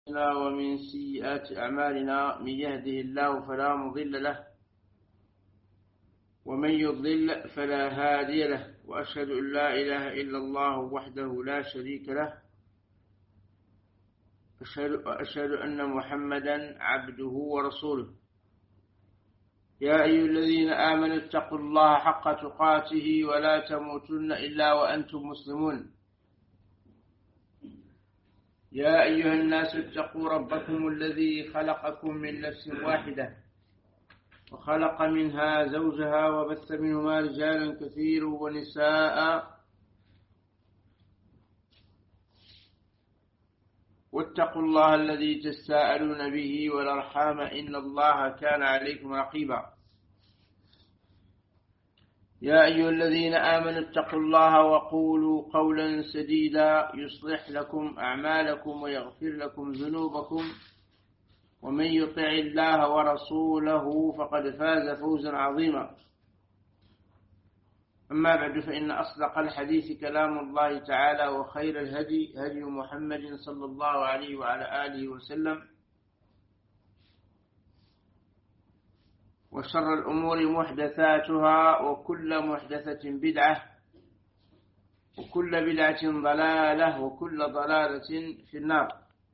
ومن سيئات أعمالنا من يهده الله فلا مضل له ومن يضلل فلا هادي له وأشهد أن لا إله إلا الله وحده لا شريك له أشهد أن محمدا عبده ورسوله. يا أيها الذين آمنوا اتقوا الله حق تقاته ولا تموتن إلا وأنتم مسلمون. يا أيها الناس اتقوا ربكم الذي خلقكم من نفس واحدة وخلق منها زوجها وبث منهما رجالا كثيرا ونساء واتقوا الله الذي تساءلون به والأرحام إن الله كان عليكم رقيبا. يا أيها الذين آمنوا اتقوا الله وقولوا قولا سديدا يصلح لكم أعمالكم ويغفر لكم ذنوبكم ومن يطع الله ورسوله فقد فاز فوزا عظيما. أما بعد فإن أصدق الحديث كلام الله تعالى وخير الهدي هدي محمد صلى الله عليه وعلى آله وسلم وشر الأمور محدثاتها وكل محدثة بدعة وكل بدعة ضلالة وكل ضلالة في النار.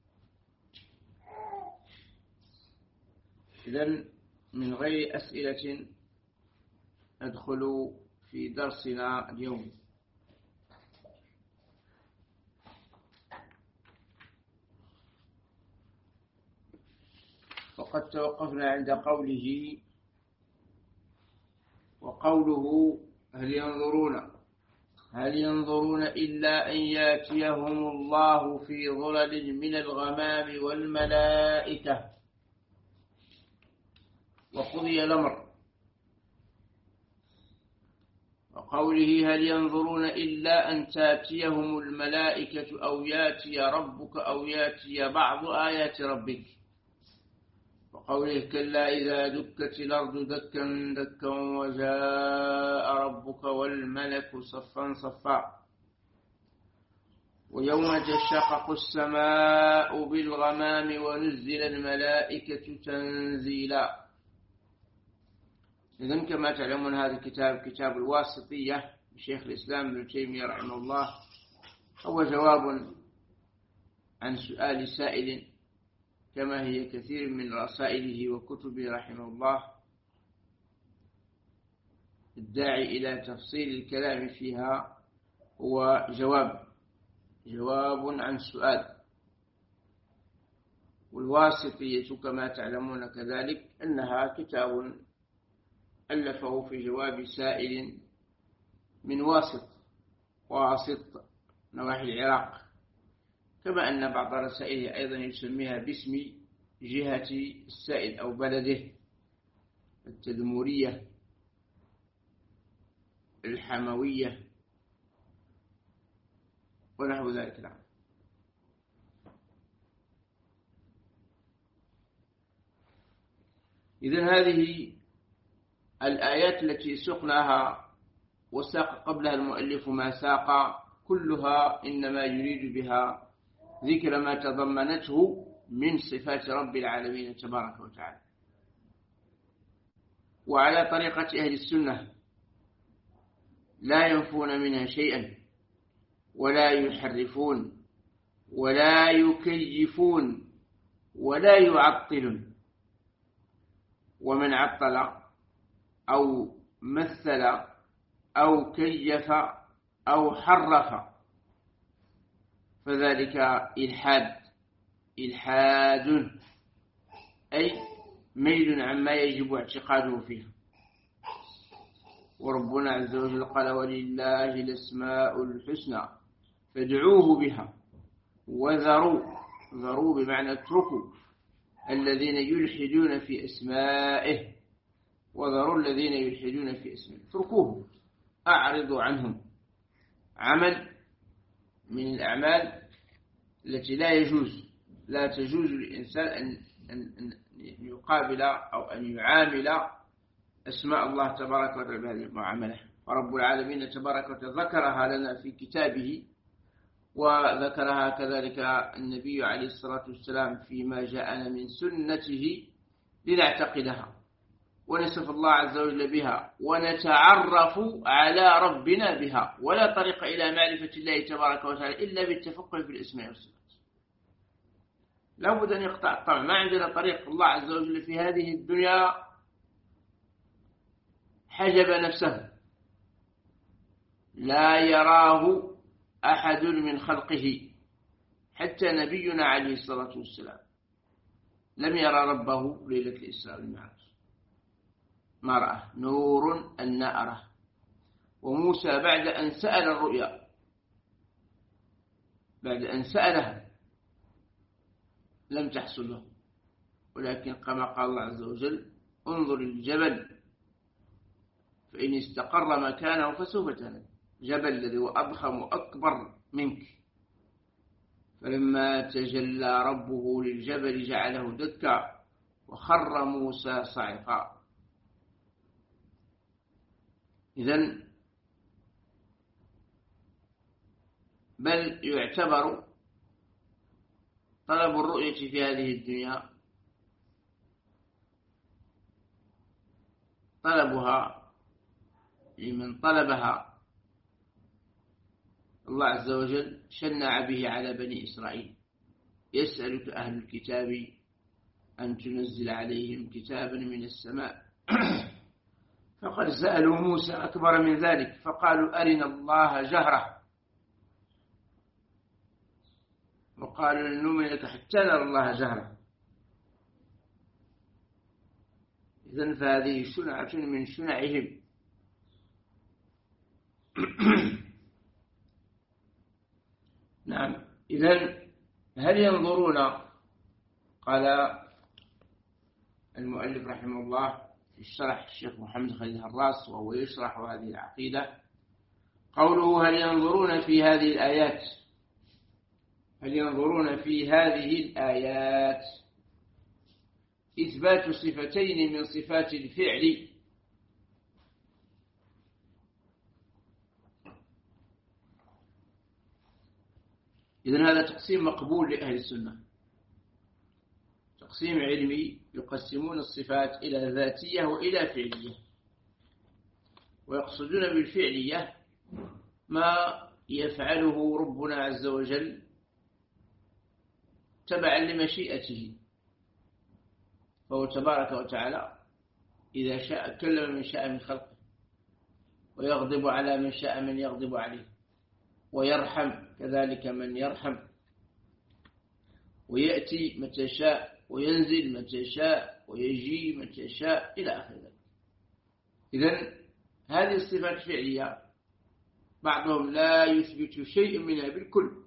إذن من غير أسئلة ندخل في درسنا اليوم. وقد توقفنا عند قوله وقوله هل ينظرون إلا أن يأتيهم الله في ظلل من الغمام والملائكة وقضي الأمر. وقوله هل ينظرون إلا أن تأتيهم الملائكة أو يأتي ربك أو يأتي بعض آيات ربك. وقوله كلا إذا دكت الأرض دكا دكا وجاء ربك والملك صفا صفا. ويوم تشقق السماء بالغمام ونزل الملائكة تنزيلا. إذن كما تعلمون هذا الكتاب كتاب الواسطية لشيخ الإسلام ابن تيمية رحمه الله هو جواب عن سؤال سائل كما هي كثير من رسائله وكتبه رحمه الله الداعي إلى تفصيل الكلام فيها هو جواب عن سؤال. والواسطية كما تعلمون كذلك أنها كتاب ألفه في جواب سائل من واسط نواحي العراق، كما أن بعض رسائله أيضا يسميها باسم جهة السائل أو بلده: التدمورية، الحموية ونحو ذلك. نعم. إذن هذه الآيات التي سقناها وساق قبلها المؤلف ما ساق كلها إنما يريد بها ذكر ما تضمنته من صفات رب العالمين تبارك وتعالى. وعلى طريقة أهل السنة لا ينفون منها شيئا ولا يحرفون ولا يكيفون ولا يعطلون. ومن عطل أو مثل أو كيف أو حرف فذلك إلحاد أي ميل عما يجب اعتقاده فيه. وربنا عز وجل قال ولله الأسماء الحسنى فادعوه بها وذروا بمعنى اتركوا الذين يلحدون في أسمائه وذروا الذين يلحدون في اسمه. اتركوه، أعرضوا عنهم. عمل من الأعمال التي لا تجوز للإنسان أن يقابل أو أن يعامل أسماء الله تبارك وتعالى بهذه المعاملة. ورب العالمين تبارك وتعالى ذكرها لنا في كتابه وذكرها كذلك النبي عليه الصلاة والسلام فيما جاءنا من سنته لنعتقدها ونصف الله عز وجل بها ونتعرف على ربنا بها، ولا طريق إلى معرفة الله تبارك وتعالى إلا بالتفقه في الأسماء والصفات. لا بد أن يقطع الطمع، ما عندنا طريق. الله عز وجل في هذه الدنيا حجب نفسه، لا يراه أحد من خلقه، حتى نبينا عليه الصلاة والسلام لم يرى ربه ليلة الإسراء والمعراج، ما رأى نور أن أره. وموسى بعد أن سأل الرؤيا، بعد أن سألها لم تحصل له، ولكن كما قال الله عز وجل انظر الجبل فإن استقر مكانه فسوف ترى، جبل الذي هو أضخم وأكبر منك، فلما تجلى ربه للجبل جعله دكا وخر موسى صعقا. إذن بل يعتبر طلب الرؤية في هذه الدنيا طلبها لمن طلبها الله عز وجل شنع به على بني إسرائيل: يسألك أهل الكتاب أن تنزل عليهم كتابا من السماء فقد سألوا موسى أكبر من ذلك فقالوا أرنا الله جهرة، وقالوا لن نؤمن لك حتى نرى الله جهرة. إذن فهذه شنعة من شنعهم. نعم. إذن هل ينظرون؟ قال المؤلف رحمه الله في الشرح الشيخ محمد خليل هراس وهو يشرح هذه العقيدة، قوله هل ينظرون في هذه الآيات، هل ينظرون في هذه الآيات إثبات صفتين من صفات الفعل إذن هذا تقسيم مقبول لأهل السنة، تقسيم علمي، يقسمون الصفات إلى ذاتية وإلى فعلية، ويقصدون بالفعلية ما يفعله ربنا عز وجل تبعا لمشيئته، فهو تبارك وتعالى إذا شاء كلم من شاء من خلقه، ويغضب على من شاء من يغضب عليه، ويرحم كذلك من يرحم، ويأتي متى شاء وينزل متى شاء ويجي متى شاء إلى آخر ذلك. إذن هذه الصفات الفعلية بعضهم لا يثبت شيء منها بالكل،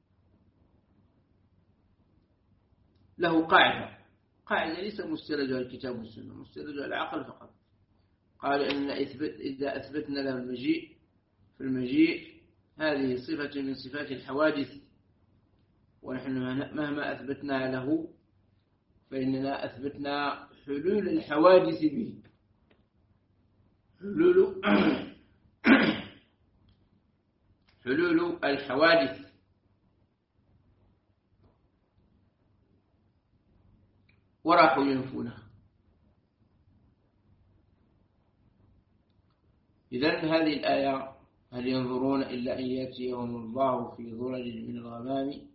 له قاعدة ليس مستندها الكتاب والسنة، مستندها العقل فقط. قال إن إذا أثبتنا له المجيء، فالمجيء هذه صفة من صفات الحوادث، ونحن مهما أثبتنا له فإننا أثبتنا حلول الحوادث به، حلول الحوادث. وراحوا ينفونها. إذن هذه الآية هل ينظرون إلا أن يأتيهم الله في ظلل من الغمام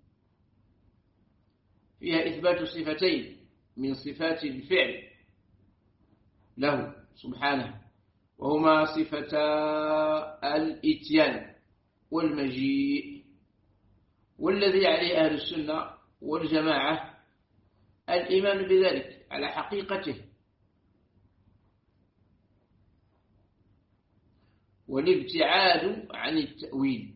فيها إثبات صفتين من صفات الفعل له سبحانه، وهما صفتا الإتيان والمجيء، والذي عليه أهل السنة والجماعة الإيمان بذلك على حقيقته، والابتعاد عن التأويل،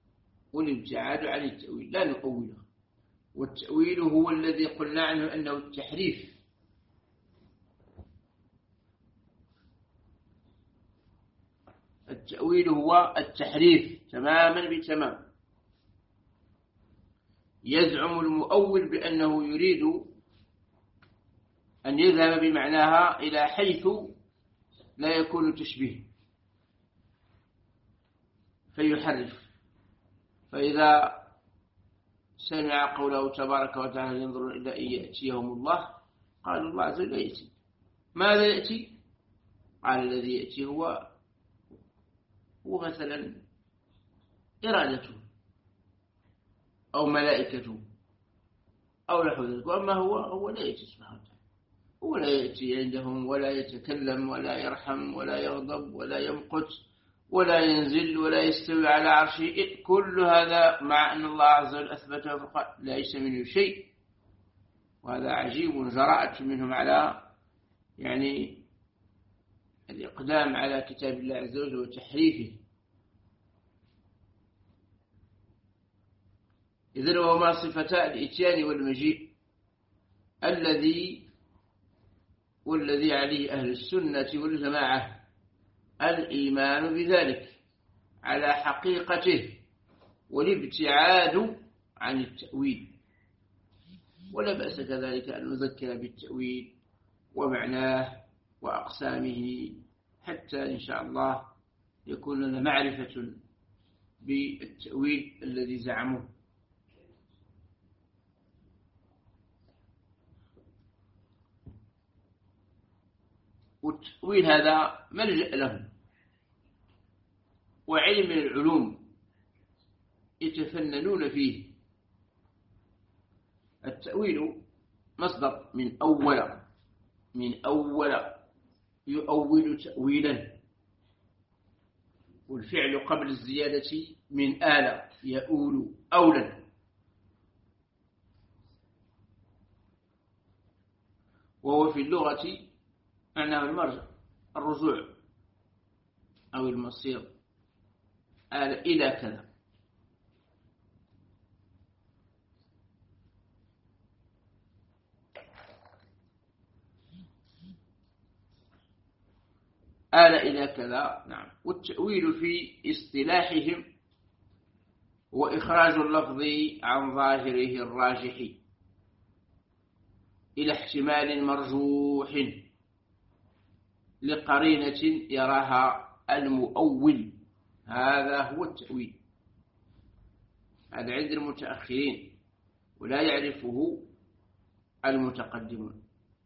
لا نؤوله. والتأويل هو الذي قلنا عنه أنه التحريف، التأويل هو التحريف تماما بتمام. يزعم المؤول بأنه يريد أن يذهب بمعناها إلى حيث لا يكون تشبيه فيحرف، فإذا سمع قوله تبارك وتعالى ينظر إلى أن يأتيهم الله، قال الله عز وجل يأتي. ماذا يأتي؟ قال الذي يأتي هو مثلا إرادته أو ملائكته أو نحو ذلك. وأما هو لا يأتي سبحانه وتعالى، هو لا يأتي عندهم ولا يتكلم ولا يرحم ولا يغضب ولا يمقت ولا ينزل ولا يستوي على عرشه. كل هذا مع أن الله عز وجل أثبته فقال ليس منه شيء. وهذا عجيب، جراءة منهم على يعني الإقدام على كتاب الله عز وجل وتحريفه. إذن وهما صفتا الإتيان والمجيء والذي عليه أهل السنة والجماعة الإيمان بذلك على حقيقته والابتعاد عن التأويل. ولا بأس كذلك أن نذكر بالتأويل ومعناه وأقسامه حتى إن شاء الله يكون لنا معرفة بالتأويل الذي زعموه. والتأويل هذا ملجأ له، وعلم من العلوم يتفننون فيه. التأويل مصدر من أول يؤول تأويلا، والفعل قبل الزيادة من آل يؤول أولا. وهو في اللغة معناه المرجع، الرجوع أو المصير، آل إلى كذا. آل إلى كذا، نعم. والتأويل في اصطلاحهم هو إخراج اللفظ عن ظاهره الراجح إلى احتمال مرجوح لقرينة يراها المؤول. هذا هو التأويل، هذا عند المتأخرين ولا يعرفه المتقدمون.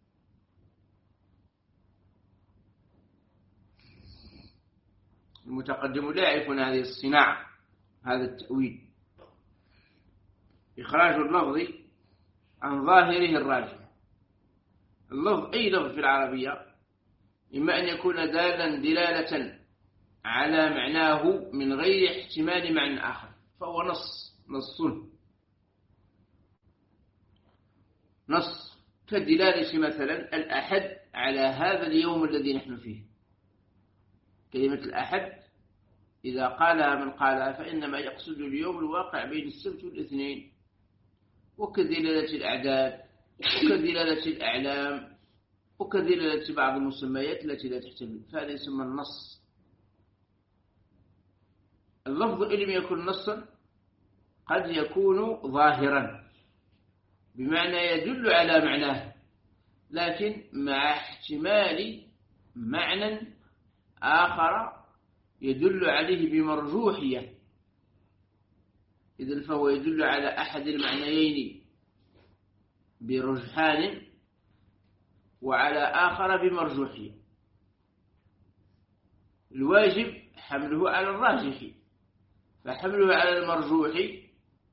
المتقدمون لا يعرفون هذه الصناعة، هذا التأويل، إخراج اللفظ عن ظاهره الراجح. اللفظ أي لفظ في العربية إما أن يكون دالا دلالة على معناه من غير احتمال معنى آخر، فهو نص كالدلالة مثلا الأحد على هذا اليوم الذي نحن فيه. كلمة الأحد إذا قالها من قالها فإنما يقصد اليوم الواقع بين السبت والاثنين. وكدلالة الأعداد وكدلالة الأعلام وكدلالة بعض المسميات التي لا تحتمل، فهذا يسمى النص. اللفظ إن لم يكن نصا قد يكون ظاهرا بمعنى يدل على معناه، لكن مع احتمال معنى آخر يدل عليه بمرجوحية. إذن فهو يدل على أحد المعنيين برجحان وعلى آخر بمرجوحية. الواجب حمله على الراجح، فحمله على المرجوح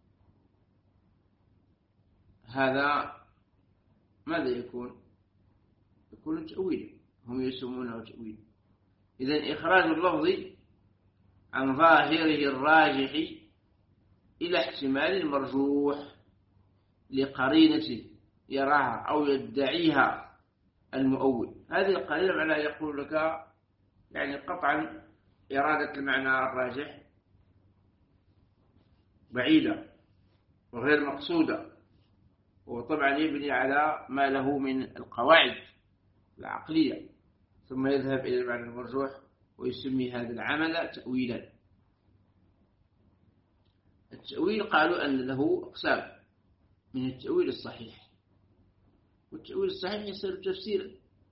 هذا ماذا يكون تأويلا، هم يسمونه تأويل. إذن إخراج اللفظ عن ظاهره الراجح إلى احتمال المرجوح لقرينة يراها أو يدعيها المؤول. هذه القرينة معناها يقول لك يعني قطعا إرادة المعنى الراجح بعيدة وغير مقصودة، وطبعا يبني على ما له من القواعد العقلية، ثم يذهب إلى المعنى المرجوح ويسمي هذا العمل تأويلا. التأويل قالوا أن له أقسام: من التأويل الصحيح، والتأويل الصحيح يصير تفسيرا،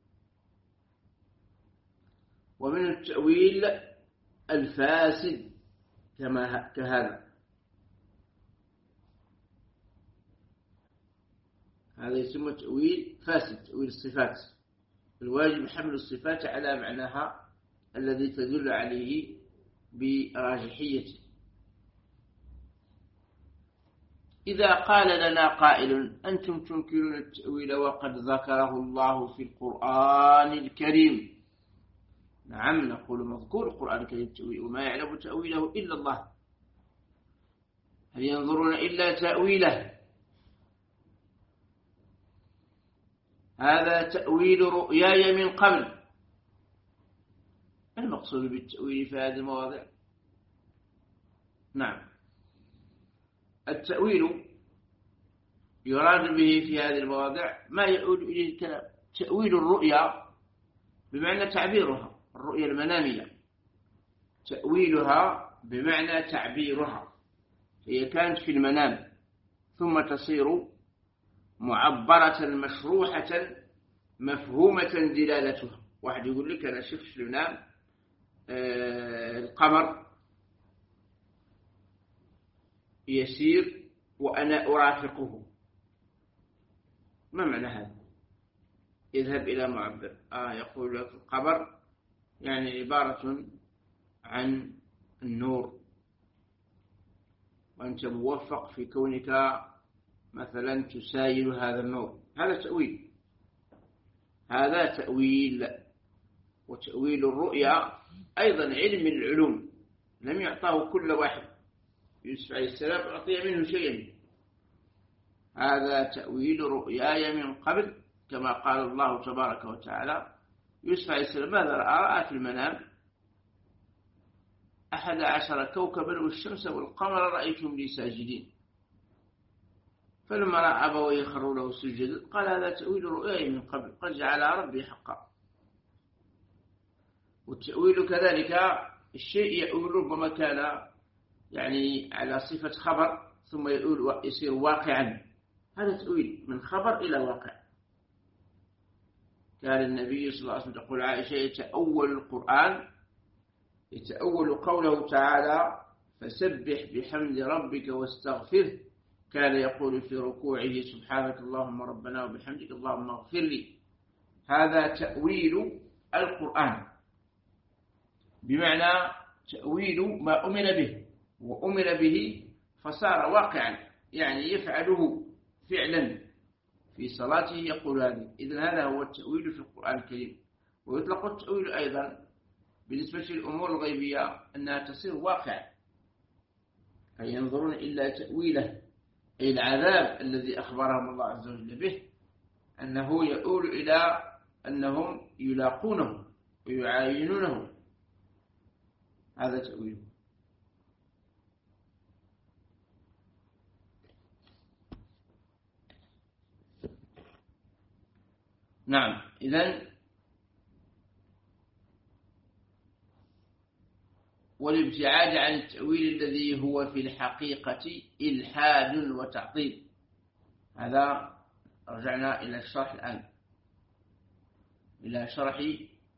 ومن التأويل الفاسد كهذا. هذا يسمى تأويل فاسد، تأويل الصفات. الواجب حمل الصفات على معناها الذي تدل عليه براجحيته. إذا قال لنا قائل أنتم تنكرون التأويل وقد ذكره الله في القرآن الكريم، نعم نقول مذكور القرآن الكريم التأويل، وما يعلم تأويله إلا الله، هل ينظرون إلا تأويله؟ هذا تأويل رؤياي من قبل. المقصود بالتأويل في هذه المواضع، نعم التأويل يراد به في هذه المواضع ما يعود إليه الكلام. تأويل الرؤيا بمعنى تعبيرها، الرؤيا المنامية تأويلها بمعنى تعبيرها، هي كانت في المنام ثم تصير معبرة مشروحة مفهومة دلالتها. واحد يقول لك أنا شفت في المنام القمر يسير وأنا أرافقه، ما معنى هذا؟ يذهب إلى معبر يقول لك القمر يعني عبارة عن النور، وأنت موفق في كونك مثلا تسايل هذا النور، هذا تأويل، هذا تأويل. وتأويل الرؤيا أيضا علم من العلوم لم يعطاه كل واحد، يوسف عليه السلام أعطي منه شيئا، هذا تأويل رؤياي من قبل، كما قال الله تبارك وتعالى يوسف عليه السلام ماذا رأى في المنام؟ 11 كوكبا والشمس والقمر رأيتم لي ساجدين، فلما رأى أبويه خروا له سجدا قال هذا تأويل رؤياي من قبل قد جعل ربي حقا. والتأويل كذلك الشيء يؤول ربما كان يعني على صفة خبر ثم يصير واقعا، هذا تأويل من خبر إلى واقع. كان النبي صلى الله عليه وسلم يقول عائشة يتأول القرآن، يتأول قوله تعالى فسبح بحمد ربك واستغفره، كان يقول في ركوعه سبحانك اللهم ربنا وبحمدك اللهم اغفر لي. هذا تأويل القرآن بمعنى تأويل ما أمر به، وأمر به فصار واقعا، يعني يفعله فعلا في صلاته يقول هذا. إذن هذا هو التأويل في القرآن الكريم. ويطلق التأويل أيضا بالنسبة للأمور الغيبية أنها تصير واقع، أي ينظرون إلا تأويله، أي العذاب الذي أخبرهم الله عز وجل به أنه يؤول إلى أنهم يلاقونه ويعاينونه، هذا تأويله. نعم إذن والابتعاد عن التأويل الذي هو في الحقيقة إلحاد وتعطيل. هذا رجعنا إلى الشرح الآن، إلى شرح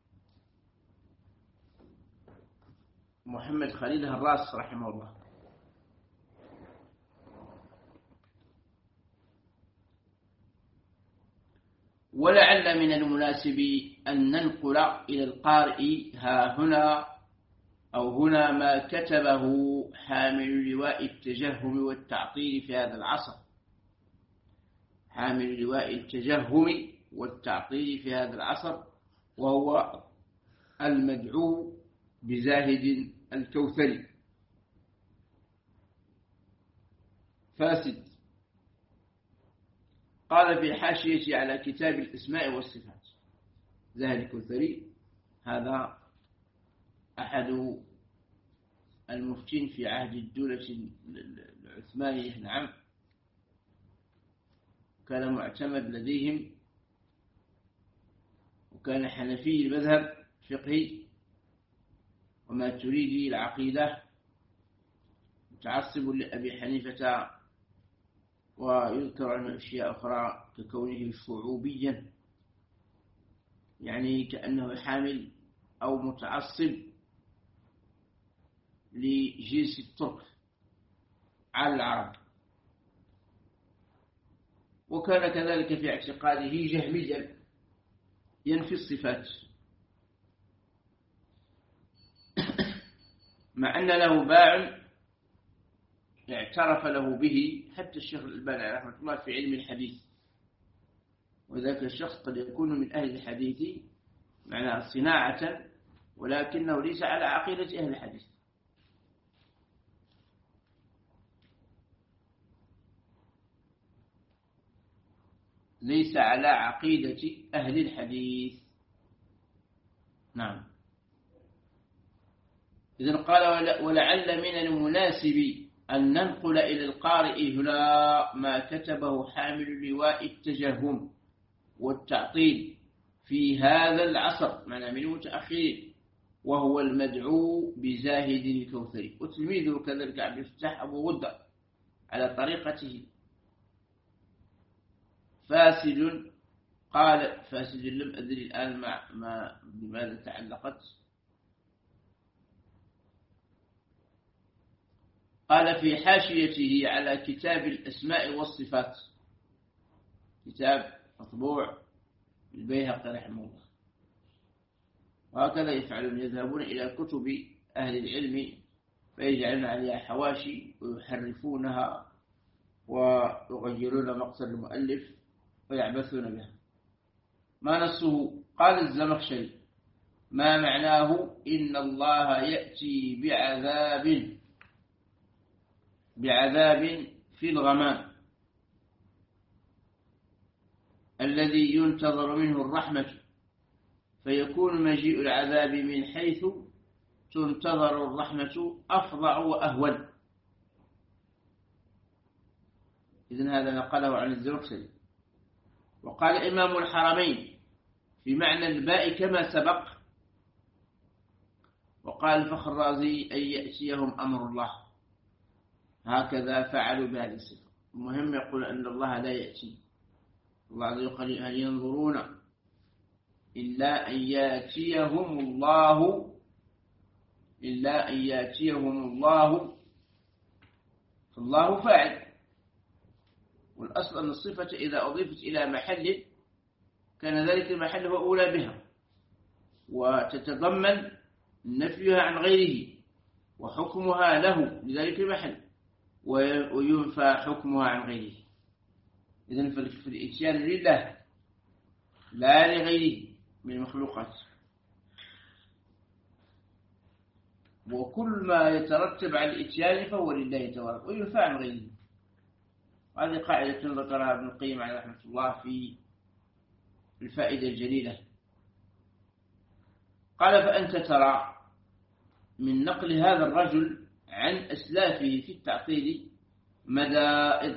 محمد خليل هراس رحمه الله. ولعل من المناسب أن ننقل إلى القارئ ها هنا أو هنا ما كتبه حامل لواء التجهم والتعطيل في هذا العصر، حامل لواء التجهم والتعطيل في هذا العصر، وهو المدعو بزاهد الكوثري، فاسد. قال في حاشية على كتاب الأسماء والصفات، زاهد الكوثري هذا أحد المفتين في عهد الدولة العثمانية، نعم، كان معتمد لديهم، وكان حنفي المذهب فقهي وما تريد العقيدة، متعصب لأبي حنيفة، ويذكر عنه أشياء أخرى ككونه شعوبيا، يعني كأنه حامل أو متعصب لجنس الترك على العرب. وكان كذلك في اعتقاده جهميا ينفي الصفات، مع أن له باع اعترف له به حتى الشيخ الألباني رحمه الله في علم الحديث. وذاك الشخص قد يكون من أهل الحديث معناها صناعة، ولكنه ليس على عقيدة أهل الحديث. ليس على عقيدة أهل الحديث. نعم. إذن قال ولعل من المناسب أن ننقل إلى القارئ هنا ما كتبه حامل لواء التجهم والتعطيل في هذا العصر، معنى من المتأخرين، وهو المدعو بزاهد الكوثري، وتلميذه كذلك عبد الفتاح أبو غدة على طريقته. فاسد، قال فاسد لم أدري الآن بماذا تعلقت. قال في حاشيته على كتاب الأسماء والصفات، كتاب مطبوع البيهقي رحمه الله، وهكذا يفعلون، يذهبون إلى كتب أهل العلم فيجعلون عليها حواشي ويحرفونها ويغيرون مقصد المؤلف ويعبثون بها. ما نصه؟ قال الزمخشري ما معناه إن الله يأتي بعذاب في الغمام الذي ينتظر منه الرحمة، فيكون مجيء العذاب من حيث تنتظر الرحمة أفظع وأهون. إذن هذا نقله عن الزمخشري. وقال إمام الحرمين في معنى الباء كما سبق. وقال الفخر الرازي أن يأتيهم أمر الله، هكذا فعلوا بهذه الصفة. المهم يقول أن الله لا يأتي. الله عز وجل هل ينظرون إلا أن يأتيهم الله، فالله فاعل. والأصل أن الصفة إذا أضيفت إلى محل كان ذلك المحل هو أولى بها، وتتضمن نفيها عن غيره وحكمها له لذلك المحل، وينفى حكمها عن غيره. إذن في الإتيان لله لا لغيره من المخلوقات، وكل ما يترتب على الإتيان فهو لله تبارك وينفى عن غيره. هذه قاعدة ذكرها ابن القيم عليه رحمة الله في الفائدة الجليلة. قال فأنت ترى من نقل هذا الرجل عن أسلافه في التعطيل مدى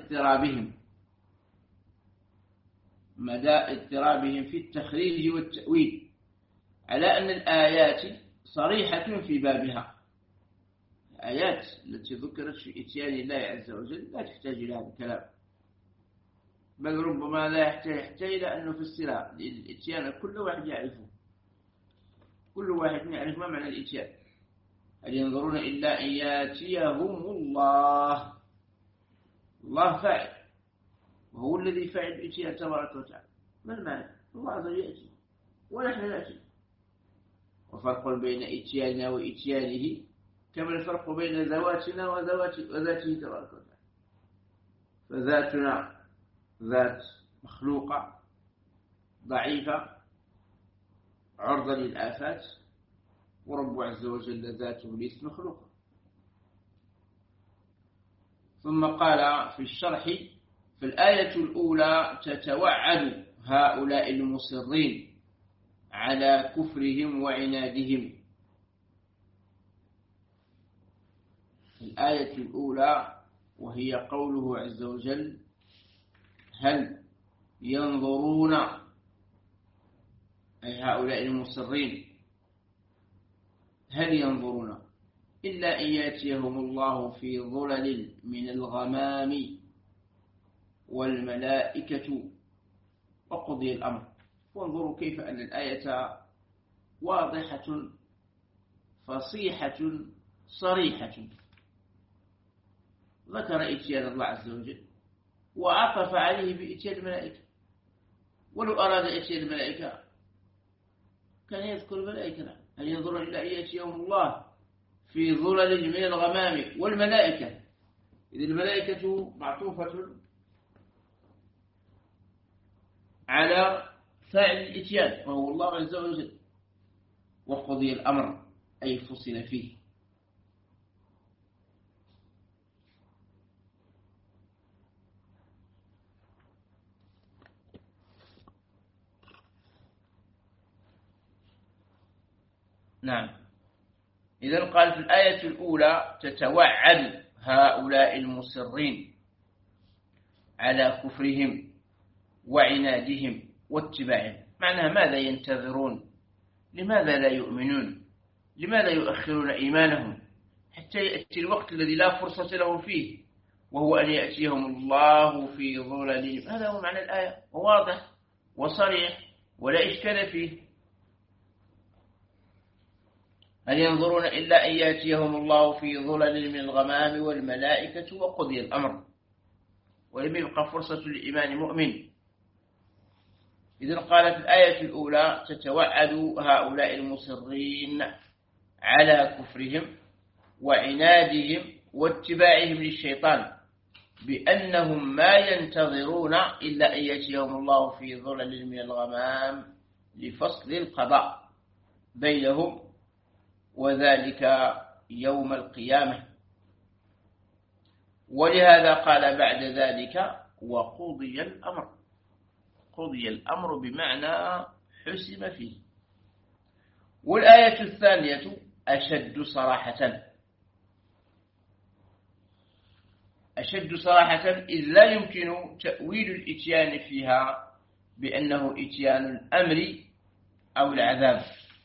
اضطرابهم في التخريج والتأويل، على أن الآيات صريحة في بابها. الآيات التي ذكرت في إتيان الله عز وجل لا تحتاج إلى هذا الكلام، بل ربما لا يحتاج إلى أن نفسرها. الإتيان كل واحد يعرفه، كل واحد يعرف ما معنى الإتيان. هل ينظرون إلا أن يأتيهم الله. الله فاعل، وهو الذي فاعل الإتيان تبارك وتعالى. ما المعنى؟ الله عز وجل يأتي ونحن نأتي. وفرق بين إتياننا وإتيانه كما الفرق بين ذواتنا وذاته تبارك وتعالى. فذاتنا ذات مخلوقة ضعيفة عرضة للآفات، ورب عز وجل ذاته ليست مخلوقة. ثم قال في الشرح في الآية الأولى تتوعد هؤلاء المصرين على كفرهم وعنادهم. الآية الأولى وهي قوله عز وجل هل ينظرون، أي هؤلاء المصرين هل ينظرون إلا أن يأتيهم الله في ظلل من الغمام والملائكة وقضي الأمر. وانظروا كيف أن الآية واضحة فصيحة صريحة، ذكر إتيان الله عز وجل وعطف عليه بإتيان الملائكة. ولو أراد إتيان الملائكة كان يذكر الملائكة. هل ينظرون إلى أن يأتيهم الله في ظلل من الغمام والملائكة؟ إذ الملائكة معطوفة على فاعل الإتيان وهو الله عز وجل. وقضي الأمر أي فصل فيه. نعم. إذن قال في الآية الأولى تتوعد هؤلاء المصرين على كفرهم وعنادهم واتباعهم. معناها ماذا ينتظرون؟ لماذا لا يؤمنون؟ لماذا يؤخرون إيمانهم حتى يأتي الوقت الذي لا فرصة لهم فيه، وهو أن يأتيهم الله في ظلل؟ هذا هو معنى الآية، واضح وصريح ولا إشكال فيه. هل ينظرون إلا أن يأتيهم الله في ظلل من الغمام والملائكة وقضي الأمر، ولم يبقى فرصة لإيمان مؤمن. إذن قال في الآية الأولى تتوعد هؤلاء المصرين على كفرهم وعنادهم واتباعهم للشيطان بأنهم ما ينتظرون إلا أن يأتيهم الله في ظلل من الغمام لفصل القضاء بينهم، وذلك يوم القيامة. ولهذا قال بعد ذلك وقضي الأمر. قضي الأمر بمعنى حسم فيه. والآية الثانية أشد صراحة. أشد صراحة إذ لا يمكن تأويل الإتيان فيها بأنه إتيان الأمر أو العذاب.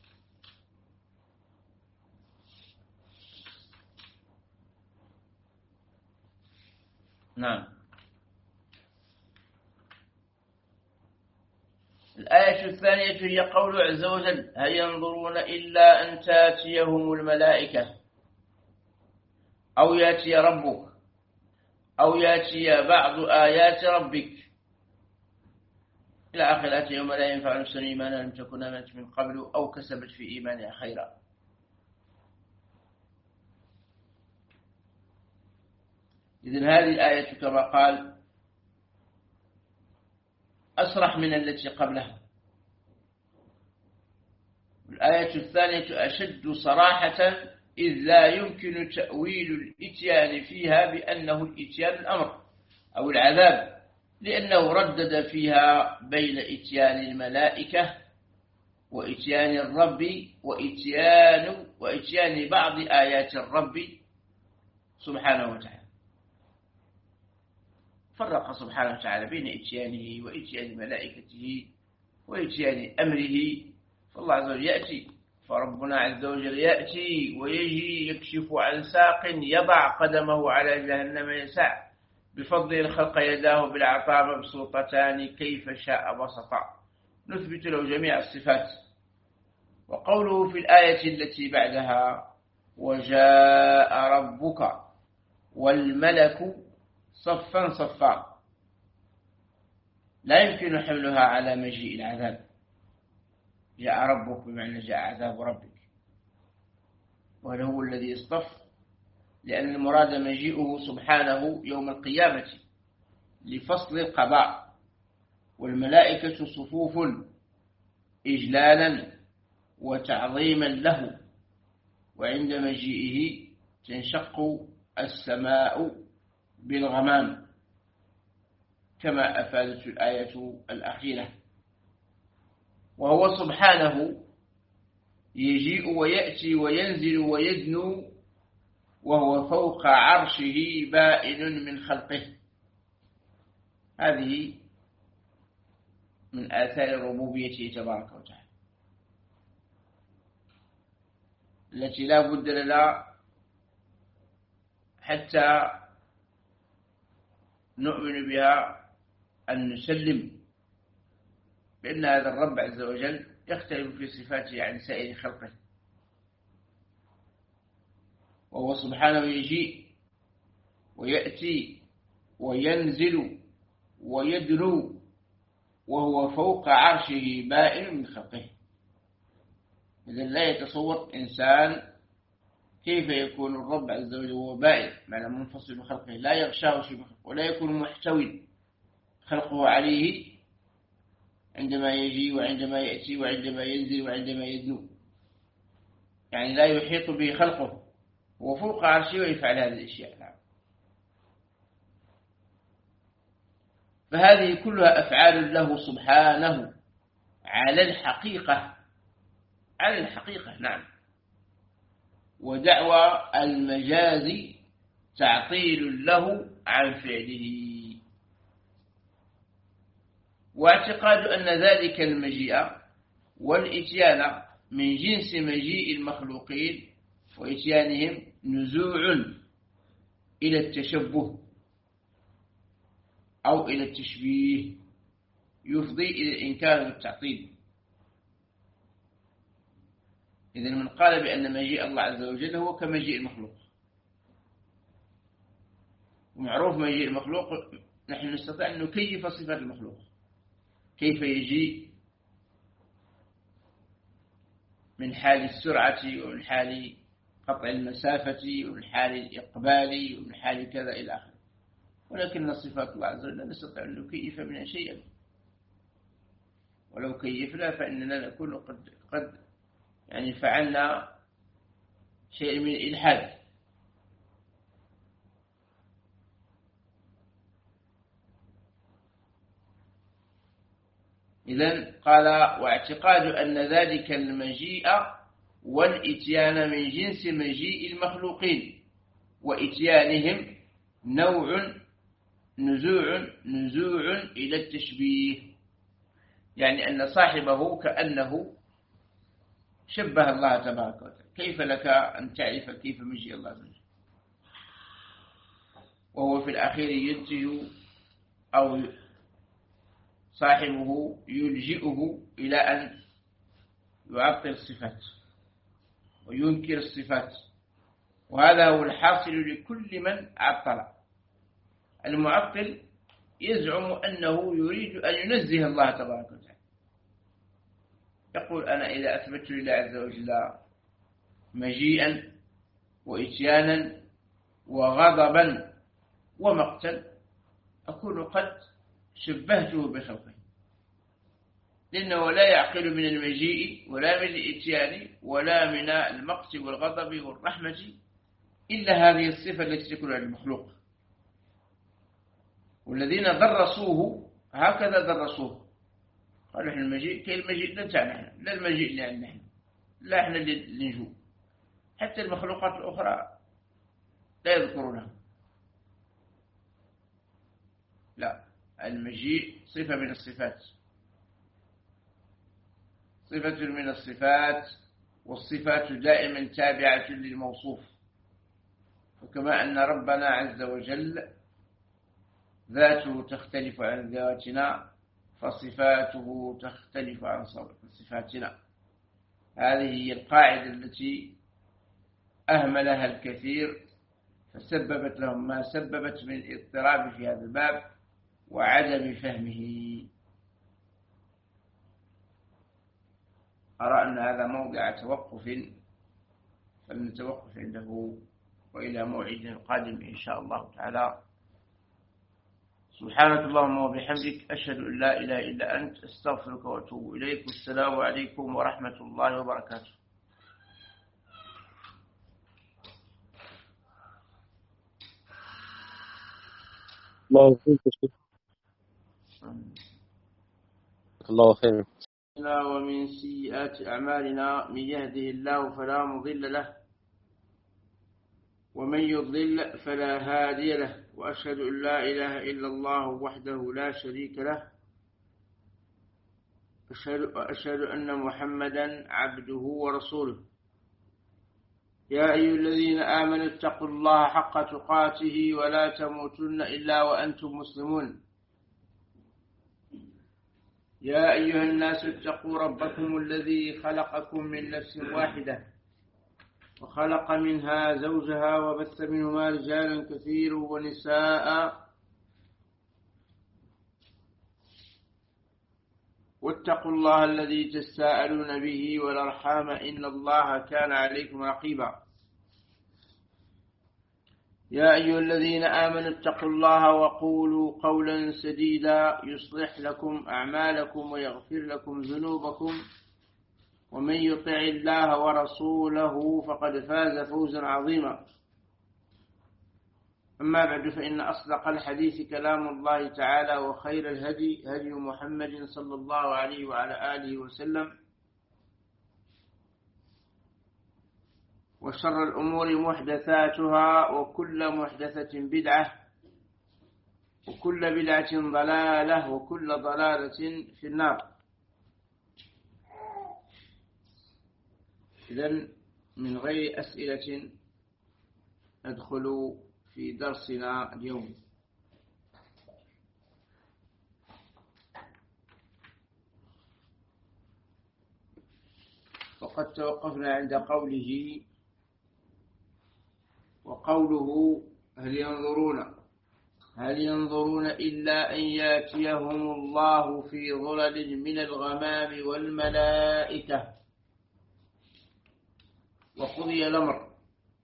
نعم. الآية الثانية هي قول عز وجل هل ينظرون إلا أن تأتيهم الملائكة أو يأتي ربك أو يأتي بعض آيات ربك إلى آخر يوم لا ينفع نفس إيمانها لم تكن آمنت من قبل أو كسبت في إيمانها خيرا. إذن هذه الآية كما قال أصرح من التي قبلها. الآية الثانية أشد صراحة إذ لا يمكن تأويل الإتيان فيها بأنه الإتيان الأمر أو العذاب، لأنه ردد فيها بين إتيان الملائكة وإتيان الرب وإتيان بعض آيات الرب سبحانه وتعالى. فرق سبحانه وتعالى بين إتيانه وإتيان ملائكته وإتيان أمره. فالله عز وجل يأتي، فربنا عز وجل يأتي ويجي يكشف عن ساق يضع قدمه على جهنم يسع بفضل الخلق يداه بالعطاء مبسوطتان كيف شاء بسطا. نثبت له جميع الصفات. وقوله في الآية التي بعدها وجاء ربك والملك صفا صفا لا يمكن حملها على مجيء العذاب. جاء ربك بمعنى جاء عذاب ربك، وهذا هو الذي اصطف، لأن المراد مجيئه سبحانه يوم القيامة لفصل القضاء، والملائكة صفوف إجلالا وتعظيما له، وعند مجيئه تنشق السماء بالغمام كما أفادت الآية الأخيرة. وهو سبحانه يجيء ويأتي وينزل ويدنو وهو فوق عرشه بائن من خلقه. هذه من آثار ربوبيته تبارك وتعالى التي لا بد لنا حتى نؤمن بها أن نسلم بأن هذا الرب عز وجل يختلف في صفاته عن سائر خلقه. وهو سبحانه يجيء ويأتي وينزل ويدنو وهو فوق عرشه بائن من خلقه. إذن لا يتصور إنسان كيف يكون الرب عز وجل وهو بائن معنى منفصل بخلقه، لا يغشاه شيء من خلقه، ولا يكون محتوي خلقه عليه عندما يجي وعندما يأتي وعندما ينزل وعندما يدنو، يعني لا يحيط به خلقه، هو فوق عرشه ويفعل هذه الأشياء. فهذه كلها أفعال له سبحانه على الحقيقة، على الحقيقة نعم. ودعوى المجاز تعطيل له عن فعله، واعتقاد أن ذلك المجيء والإتيان من جنس مجيء المخلوقين وإتيانهم نزوع إلى التشبه أو إلى التشبيه يفضي إلى الإنكار والتعطيل. إذن من قال بأن مجيء الله عز وجل هو كمجيء المخلوق، ومعروف مجيء المخلوق نحن نستطيع أن نكيف صفة المخلوق، كيف يجيء من حال السرعة ومن حال قطع المسافة ومن حال الإقبال ومن حال كذا إلى آخره، ولكن صفات الله عز وجل لا نستطيع أن نكيف منها شيئا، ولو كيفنا فإننا نكون قد يعني فعلنا شيء من الإلحاد. إذن قال واعتقاد أن ذلك المجيء والإتيان من جنس مجيء المخلوقين وإتيانهم نزوع إلى التشبيه، يعني أن صاحبه كأنه شبه الله تبارك وتعالى. كيف لك أن تعرف كيف مجيء الله عز وجل وهو في الأخير ينتج أو صاحبه يلجئه إلى أن يعطل الصفات وينكر الصفات، وهذا هو الحاصل لكل من عطل. المعطل يزعم أنه يريد أن ينزه الله تبارك وتعالى، يقول أنا إذا أثبت لله عز وجل مجيئا وإتيانا وغضبا ومقتا أكون قد شبهته بخلقه، لأنه لا يعقل من المجيء ولا من الإتيان ولا من المقت والغضب والرحمة إلا هذه الصفة التي تكون على المخلوق. والذين درسوه هكذا درسوه، قالوا إحنا المجيء كالمجيء لا تعنى، لا المجيء اللي عندنا إحنا، لا إحنا اللي نجو، حتى المخلوقات الأخرى لا يذكرونها. لا، المجيء صفة من الصفات، صفة من الصفات، والصفات دائما تابعة للموصوف. وكما أن ربنا عز وجل ذاته تختلف عن ذاتنا فصفاته تختلف عن صفاتنا. هذه هي القاعدة التي أهملها الكثير فسببت لهم ما سببت من اضطراب في هذا الباب وعدم فهمه. أرى أن هذا موضع توقف، فلنتوقف عنده وإلى موعد قادم إن شاء الله تعالى. سبحانك اللهم وبحمدك، أشهد أن لا إله إلا أنت، أستغفرك وأتوب إليك، والسلام عليكم ورحمة الله وبركاته. الله يحفظك. الله خير. ومن سيئات أعمالنا من يهده الله فلا مضل له ومن يضلل فلا هادي له، وأشهد أن لا إله إلا الله وحده لا شريك له، وأشهد أن محمدا عبده ورسوله. يا أيها الذين آمنوا اتقوا الله حق تقاته ولا تموتن إلا وأنتم مسلمون. يا أيها الناس اتقوا ربكم الذي خلقكم من نفس واحدة وخلق منها زوجها وبث منهما رجالا كثيرا ونساء، واتقوا الله الذي تساءلون به والأرحام إن الله كان عليكم رقيبا. يا أيها الذين آمنوا اتقوا الله وقولوا قولا سديدا يصلح لكم أعمالكم ويغفر لكم ذنوبكم ومن يطع الله ورسوله فقد فاز فوزا عظيما. أما بعد فإن أصدق الحديث كلام الله تعالى وخير الهدي هدي محمد صلى الله عليه وعلى آله وسلم وشر الأمور محدثاتها وكل محدثة بدعة وكل بدعة ضلالة وكل ضلالة في النار. إذن من غير أسئلة ندخل في درسنا اليوم. وقد توقفنا عند قوله وقوله هل ينظرون إلا أن يأتيهم الله في ظلل من الغمام والملائكة وقضي الأمر.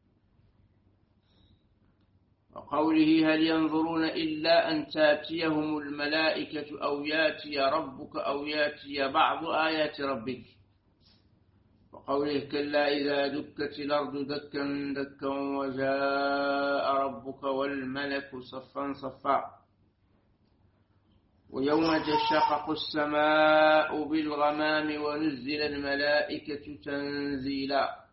وقوله هل ينظرون إلا أن تأتيهم الملائكة أو يأتي ربك أو يأتي بعض آيات ربك. وقوله كلا إذا دكت الأرض دكا دكا وجاء ربك والملك صفا صفا. ويوم تشقق السماء بالغمام ونزل الملائكة تنزيلا.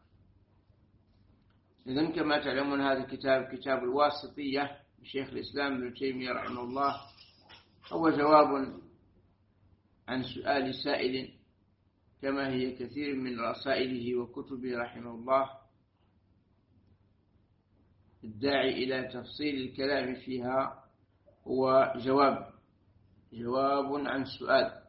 إذن كما تعلمون هذا الكتاب كتاب الواسطية لشيخ الإسلام ابن تيمية رحمه الله هو جواب عن سؤال سائل كما هي كثير من رسائله وكتبه رحمه الله الداعي إلى تفصيل الكلام فيها هو جواب عن سؤال.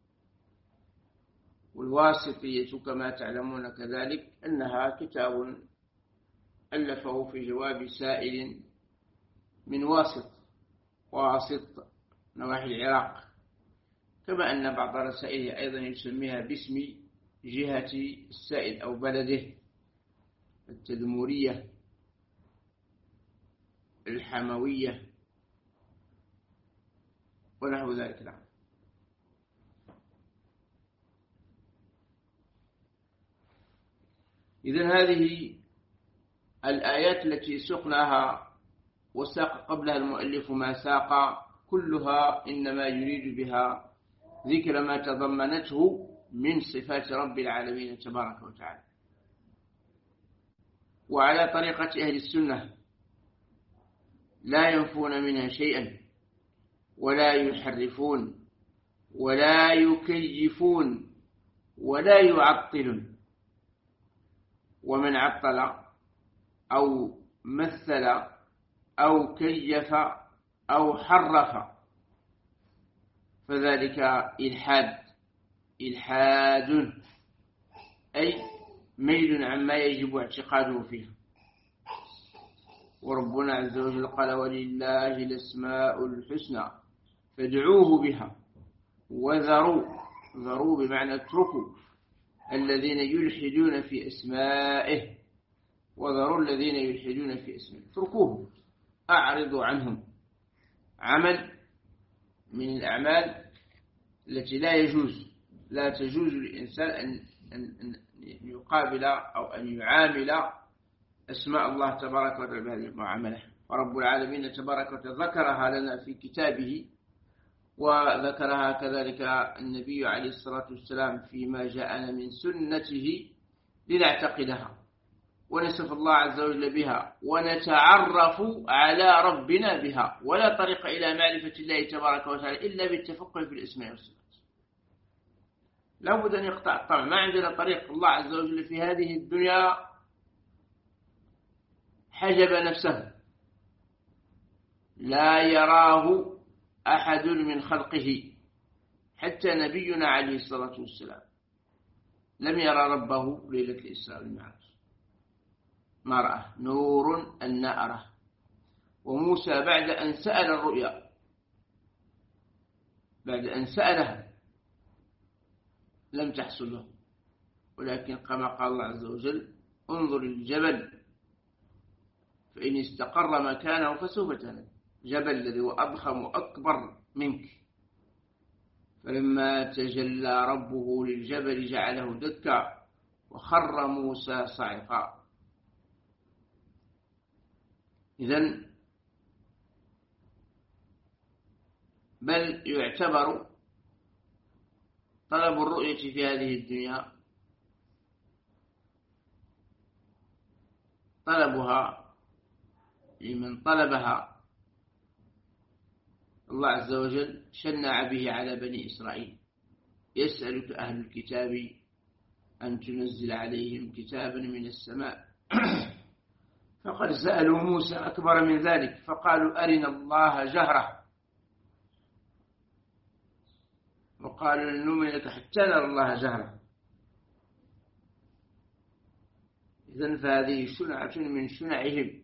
والواسطية كما تعلمون كذلك أنها كتاب ألفه في جواب سائل من واسط نواحي العراق، كما أن بعض رسائله أيضا يسميها باسم جهة السائل أو بلده: التدمورية، الحموية ونحو ذلك. نعم. إذن هذه الآيات التي سقناها وساق قبلها المؤلف ما ساق كلها إنما يريد بها ذكر ما تضمنته من صفات رب العالمين تبارك وتعالى. وعلى طريقة أهل السنة لا ينفون منها شيئا ولا يحرفون ولا يكيفون ولا يعطلون. ومن عطل أو مثل أو كيف أو حرف فذلك إلحاد أي ميل عما يجب اعتقاده فيه. وربنا عز وجل قال: ولله الأسماء الحسنى فادعوه بها وذروا بمعنى اتركوا الذين يلحدون في أسمائه. وذروا الذين يلحدون في اسمه، اتركوهم، أعرضوا عنهم. عمل من الأعمال التي لا تجوز للإنسان أن يقابل أو أن يعامل أسماء الله تبارك وتعالى بهذه المعاملة. ورب العالمين تبارك وتعالى ذكرها لنا في كتابه، وذكرها كذلك النبي عليه الصلاة والسلام فيما جاءنا من سنته لنعتقدها ونصف الله عز وجل بها ونتعرف على ربنا بها. ولا طريق إلى معرفة الله تبارك وتعالى إلا بالتفقه في الأسماء والصفات. لا بد أن يقطع الطبع. ما عندنا طريق. الله عز وجل في هذه الدنيا حجب نفسه، لا يراه أحد من خلقه، حتى نبينا عليه الصلاة والسلام لم يرى ربه ليلة الإسراء والمعراج، ما رأى نور أن أره. وموسى بعد أن سأل الرؤيا، بعد أن سألها لم تحصله، ولكن كما قال الله عز وجل انظر الجبل فإن استقر مكانه فسوف ترى جبل الذي هو أضخم وأكبر منك. فلما تجلى ربه للجبل جعله دكا وخر موسى صعقا. إذن بل يعتبر طلب الرؤية في هذه الدنيا طلبها لمن طلبها الله عز وجل شنع به على بني إسرائيل. يسألك أهل الكتاب أن تنزل عليهم كتابا من السماء فقد سألوا موسى أكبر من ذلك فقالوا أرنا الله جهرة وقالوا لن نؤمن لك حتى نرى الله جهرة. إذن فهذه شنعة من شنعهم.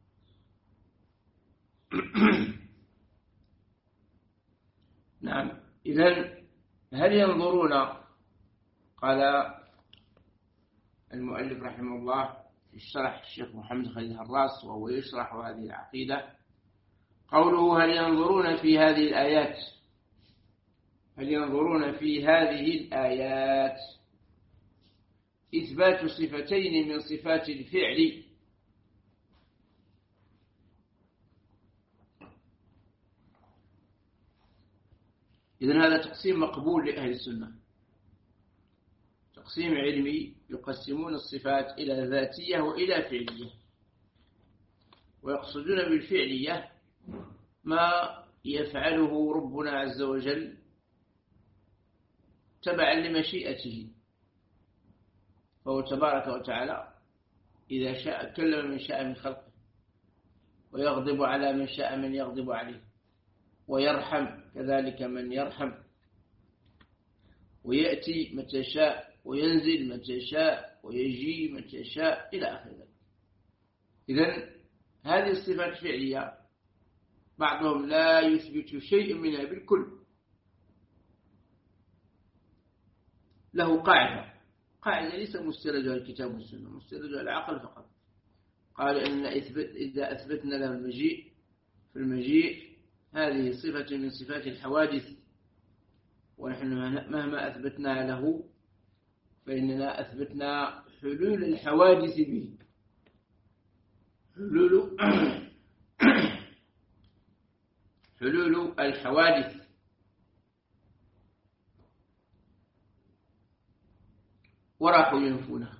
نعم. إذن هل ينظرون؟ قال المؤلف رحمه الله في الشرح الشيخ محمد خليل هراس وهو يشرح هذه العقيدة قوله هل ينظرون في هذه الآيات، هل ينظرون في هذه الآيات إثبات صفتين من صفات الفعل إذن هذا تقسيم مقبول لأهل السنة، تقسيم علمي يقسمون الصفات إلى ذاتية وإلى فعلية، ويقصدون بالفعلية ما يفعله ربنا عز وجل تبعا لمشيئته، فهو تبارك وتعالى إذا شاء كلم من شاء من خلقه، ويغضب على من شاء من يغضب عليه، ويرحم كذلك من يرحم، ويأتي متى شاء وينزل متى شاء ويجي متى شاء إلى آخر ذلك. إذن هذه الصفات الفعلية بعضهم لا يثبت شيء منها بالكل، له قاعدة ليس مستندها الكتاب والسنة، مستندها العقل فقط. قال إن إذا أثبتنا له المجيء فالمجيء هذه صفة من صفات الحوادث، ونحن مهما أثبتنا له فإننا أثبتنا حلول الحوادث به، حلول الحوادث. وراحوا ينفونها.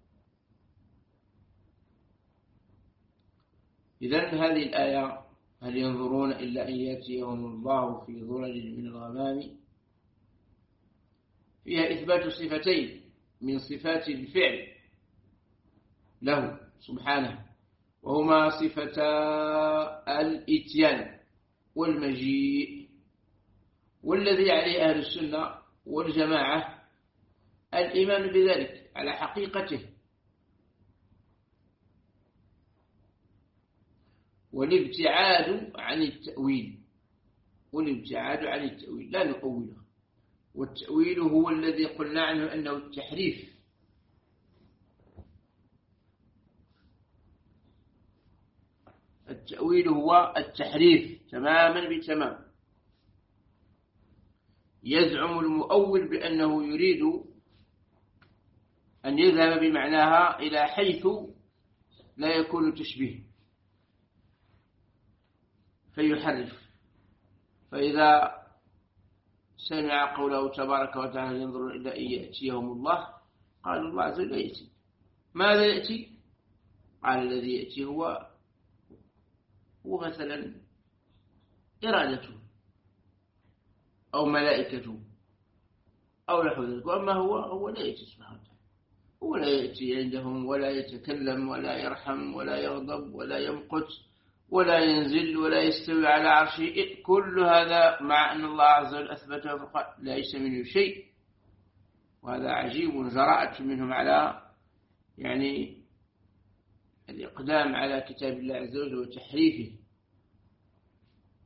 إذن هذه الآية هل ينظرون إلا أن يأتيهم الله في ظلل من الغمام فيها إثبات صفتين من صفات الفعل له سبحانه، وهما صفتا الإتيان والمجيء، والذي عليه أهل السنة والجماعة الإيمان بذلك على حقيقته، والابتعاد عن التأويل، لا نؤوله. والتأويل هو الذي قلنا عنه أنه التحريف، التأويل هو التحريف تماما بتمام. يزعم المؤول بأنه يريد أن يذهب بمعناها إلى حيث لا يكون تشبيه فيحرف. فإذا سمع قوله تبارك وتعالى ينظر إلى أن يأتيهم الله، قال الله عز وجل يأتي. ماذا يأتي؟ قال الذي يأتي هو مثلا إرادته أو ملائكته أو نحو ذلك. وأما هو لا يأتي سبحانه وتعالى، هو لا يأتي عندهم ولا يتكلم ولا يرحم ولا يغضب ولا يمقت ولا ينزل ولا يستوي على عرشه. كل هذا مع أن الله عز وجل أثبته فقال ليس منه شيء. وهذا عجيب، جراءة منهم على الإقدام على كتاب الله عز وجل وتحريفه.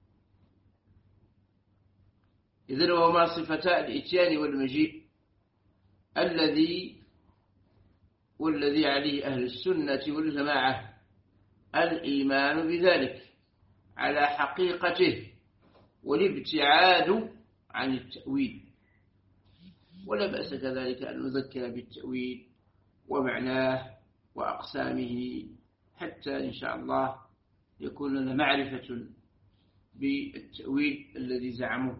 إذن وما صفتا الإتيان والمجيء والذي عليه أهل السنة والجماعة الإيمان بذلك على حقيقته والابتعاد عن التأويل. ولا بأس كذلك أن نذكر بالتأويل ومعناه وأقسامه حتى إن شاء الله يكون لنا معرفة بالتأويل الذي زعموه.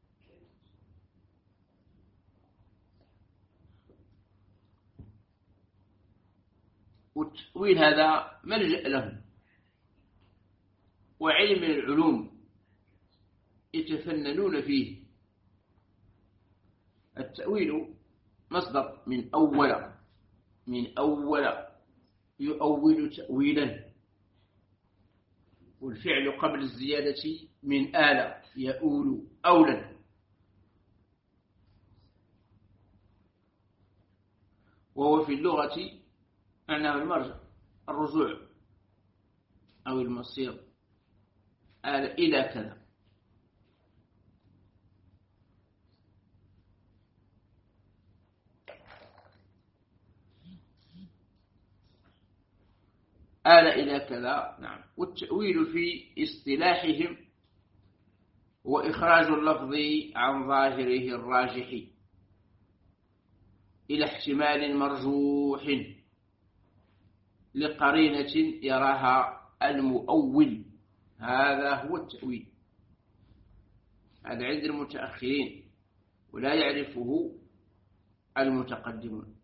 والتأويل هذا ملجأ له، وعلم العلوم يتفننون فيه. التأويل مصدر من أول يؤول تأويلا، والفعل قبل الزيادة من آل يؤول أولا. وهو في اللغة معناه المرجع، الرجوع أو المصير، آل إلى كذا. آل إلى كذا، نعم. والتأويل في اصطلاحهم هو إخراج اللفظ عن ظاهره الراجح إلى احتمال مرجوح لقرينة يراها المؤول. هذا هو التأويل، هذا عند المتأخرين ولا يعرفه المتقدمون.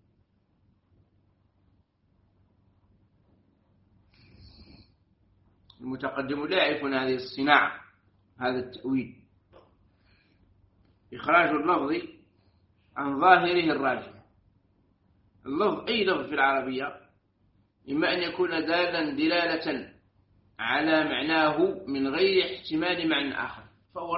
المتقدمون لا يعرفون هذه الصناعة، هذا التأويل، إخراج اللفظ عن ظاهره الراجح. اللفظ أي لفظ في العربية إما أن يكون دالا دلالة على معناه من غير احتمال معنى آخر، فهو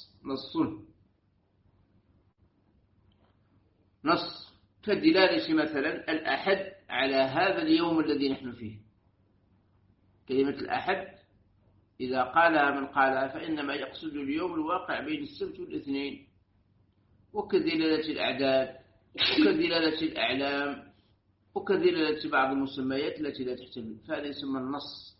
نص كالدلالة مثلا الأحد على هذا اليوم الذي نحن فيه. كلمة الأحد إذا قالها من قالها فإنما يقصد اليوم الواقع بين السبت والاثنين، وكدلالة الأعداد وكدلالة الأعلام وكدلالة بعض المسميات التي لا تحتمل، فهذا يسمى النص.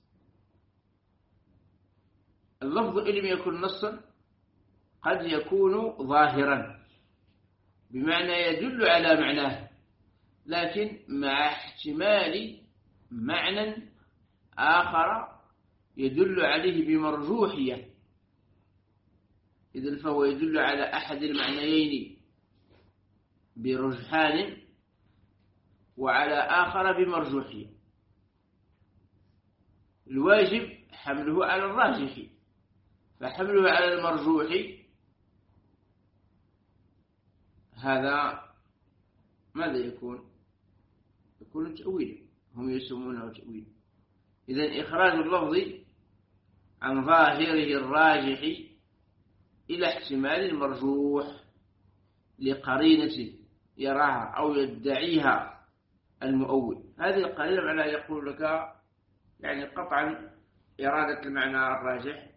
اللفظ إن لم يكن نصا قد يكون ظاهرا بمعنى يدل على معناه، لكن مع احتمال معنى آخر يدل عليه بمرجوحية. إذن فهو يدل على أحد المعنيين برجحان وعلى آخر بمرجوحية. الواجب حمله على الراجح، فحمله على المرجوح هذا ماذا يكون تأويلا، هم يسمونه تأويلا. إذن إخراج اللفظ عن ظاهره الراجح إلى احتمال المرجوح لقرينة يراها أو يدعيها المؤول. هذه القرينة معناها يقول لك يعني قطعا إرادة المعنى الراجح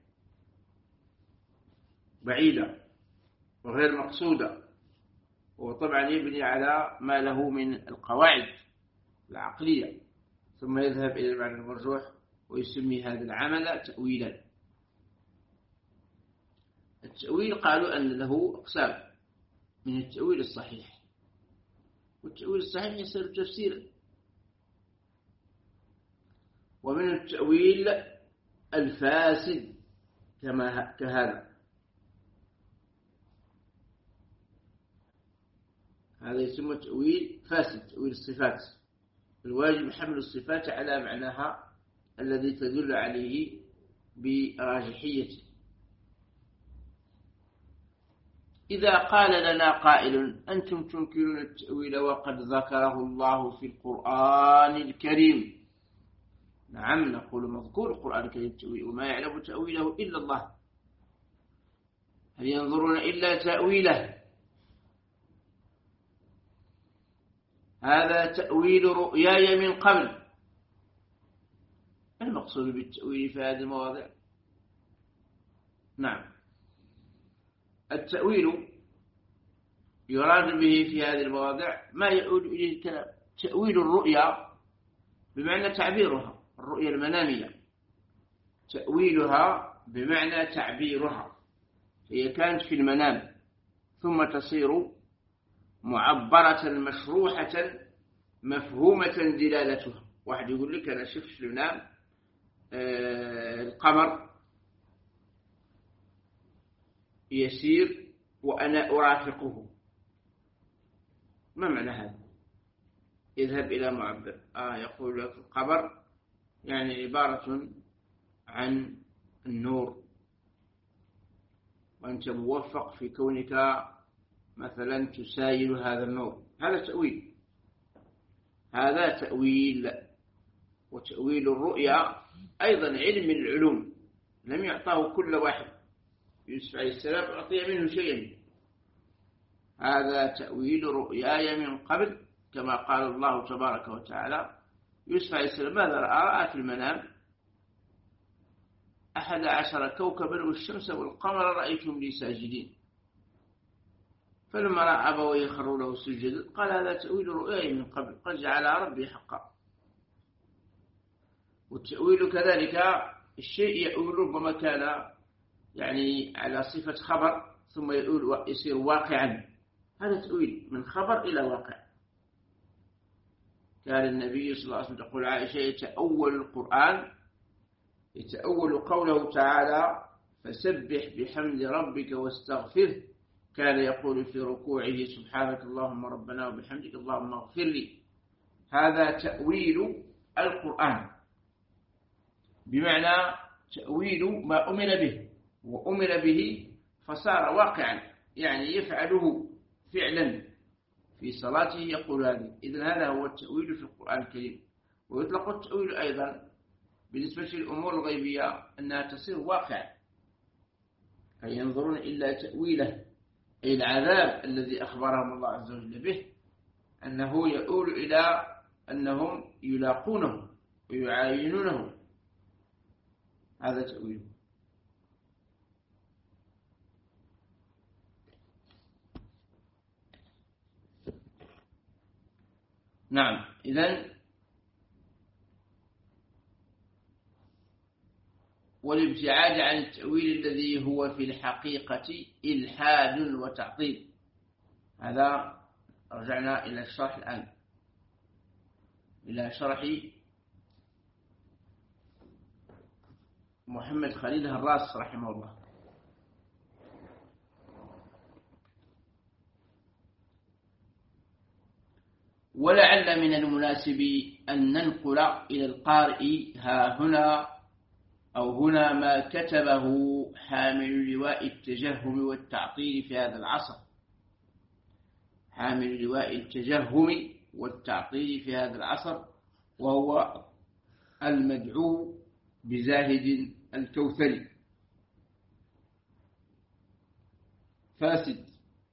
بعيدة وغير مقصودة، وطبعا يبني على ما له من القواعد العقلية، ثم يذهب إلى المعنى المرجوح ويسمي هذا العمل تأويلا. التأويل قالوا أن له أقسام: من التأويل الصحيح، والتأويل الصحيح يصير تفسيرا، ومن التأويل الفاسد كهذا، هذا يسمى تأويل فاسد، تأويل الصفات. الواجب حمل الصفات على معناها الذي تدل عليه براجحيته. إذا قال لنا قائل: أنتم تنكرون التأويل وقد ذكره الله في القرآن الكريم. نعم، نقول مذكور القرآن الكريم التأويل، وما يعلم تأويله إلا الله. هل ينظرون إلا تأويله؟ هذا تأويل رؤياي من قبل. المقصود بالتأويل في هذه المواضع. نعم، التأويل يراد به في هذه المواضع ما يعود إليه الكلام. تأويل الرؤيا بمعنى تعبيرها، الرؤيا المنامية تأويلها بمعنى تعبيرها، هي كانت في المنام ثم تصير معبرة مشروحة مفهومة دلالتها. واحد يقول لك أنا شفت في المنام القمر يسير وأنا أرافقه، ما معنى هذا؟ يذهب إلى معبر يقول لك القمر يعني عبارة عن النور، وأنت موفق في كونك مثلا تسايل هذا النور. هذا تأويل، هذا تأويل. وتأويل الرؤيا أيضا علم من العلوم لم يعطاه كل واحد. يوسف عليه السلام أعطي منه شيئا. هذا تأويل رؤياي من قبل، كما قال الله تبارك وتعالى يوسف عليه السلام ماذا رأى في المنام؟ 11 كوكبا والشمس والقمر رأيتم لي ساجدين، فلما رأى أبويه خروا له سجدا قال هذا تأويل رؤياي من قبل قد جعل ربي حقا. والتأويل كذلك الشيء يؤول ربما كان يعني على صفة خبر ثم يصير واقعا، هذا تأويل من خبر إلى واقع. كان النبي صلى الله عليه وسلم تقول عائشة يتأول القرآن، يتأول قوله تعالى فسبح بحمد ربك واستغفره، كان يقول في ركوعه سبحانك اللهم ربنا وبحمدك اللهم اغفر لي. هذا تأويل القرآن بمعنى تأويل ما أمر به، وأمر به فصار واقعا، يعني يفعله فعلا في صلاته يقول هذه. إذن هذا هو التأويل في القرآن الكريم. ويطلق التأويل أيضا بالنسبة للأمور الغيبية أنها تصير واقع، أي ينظرون إلا تأويله، أي العذاب الذي أخبرهم الله عز وجل به أنه يؤول إلى أنهم يلاقونه ويعاينونه، هذا تأويله. نعم. إذن والابتعاد عن التأويل الذي هو في الحقيقة إلحاد وتعطيل. هذا رجعنا إلى الشرح الآن، إلى شرح محمد خليل هراس رحمه الله. ولعل من المناسب أن ننقل إلى القارئ ها هنا أو هنا ما كتبه حامل لواء التجهم والتعطيل في هذا العصر. حامل لواء التجهم والتعطيل في هذا العصر وهو المدعو بزاهد الكوثري فاسد.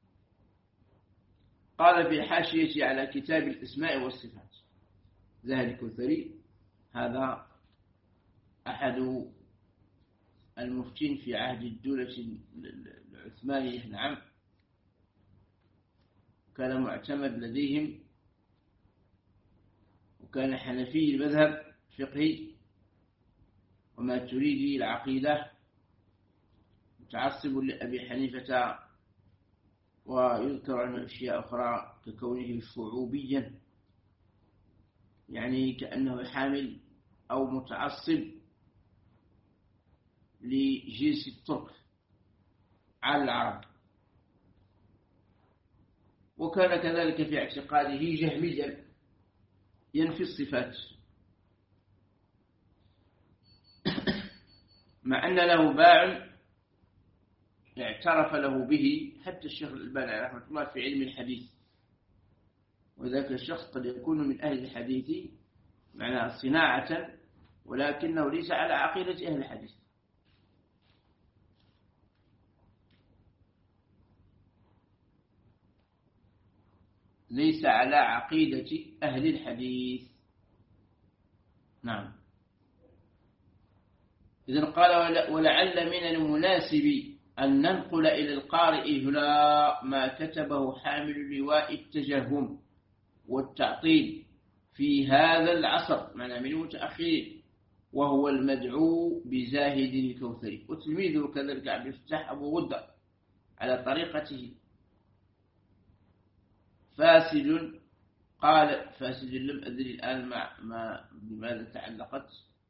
قال في حاشية على كتاب الأسماء والصفات، زاهد الكوثري هذا أحد المفتين في عهد الدولة العثمانية، نعم، كان معتمد لديهم، وكان حنفي المذهب فقهي وما تريد العقيدة، متعصب لأبي حنيفة، ويذكر عنه أشياء أخرى ككونه شعوبيا، يعني كأنه حامل أو متعصب لجنس الترك على العرب. وكان كذلك في اعتقاده جهميا ينفي الصفات، مع أن له باع اعترف له به حتى الشيخ الألباني رحمه الله في علم الحديث. وذاك الشخص قد يكون من أهل الحديث معنى صناعة، ولكنه ليس على عقيدة أهل الحديث. ليس على عقيدة أهل الحديث. نعم. إذن قال ولعل من المناسب أن ننقل إلى القارئ هنا ما كتبه حامل لواء التجهم والتعطيل في هذا العصر معنى من متأخرين، وهو المدعو بزاهد الكوثري، وتلميذه كذلك عبد الفتاح أبو غدة على طريقته. فاسد، قال فاسد لم أدري الآن بماذا تعلقت.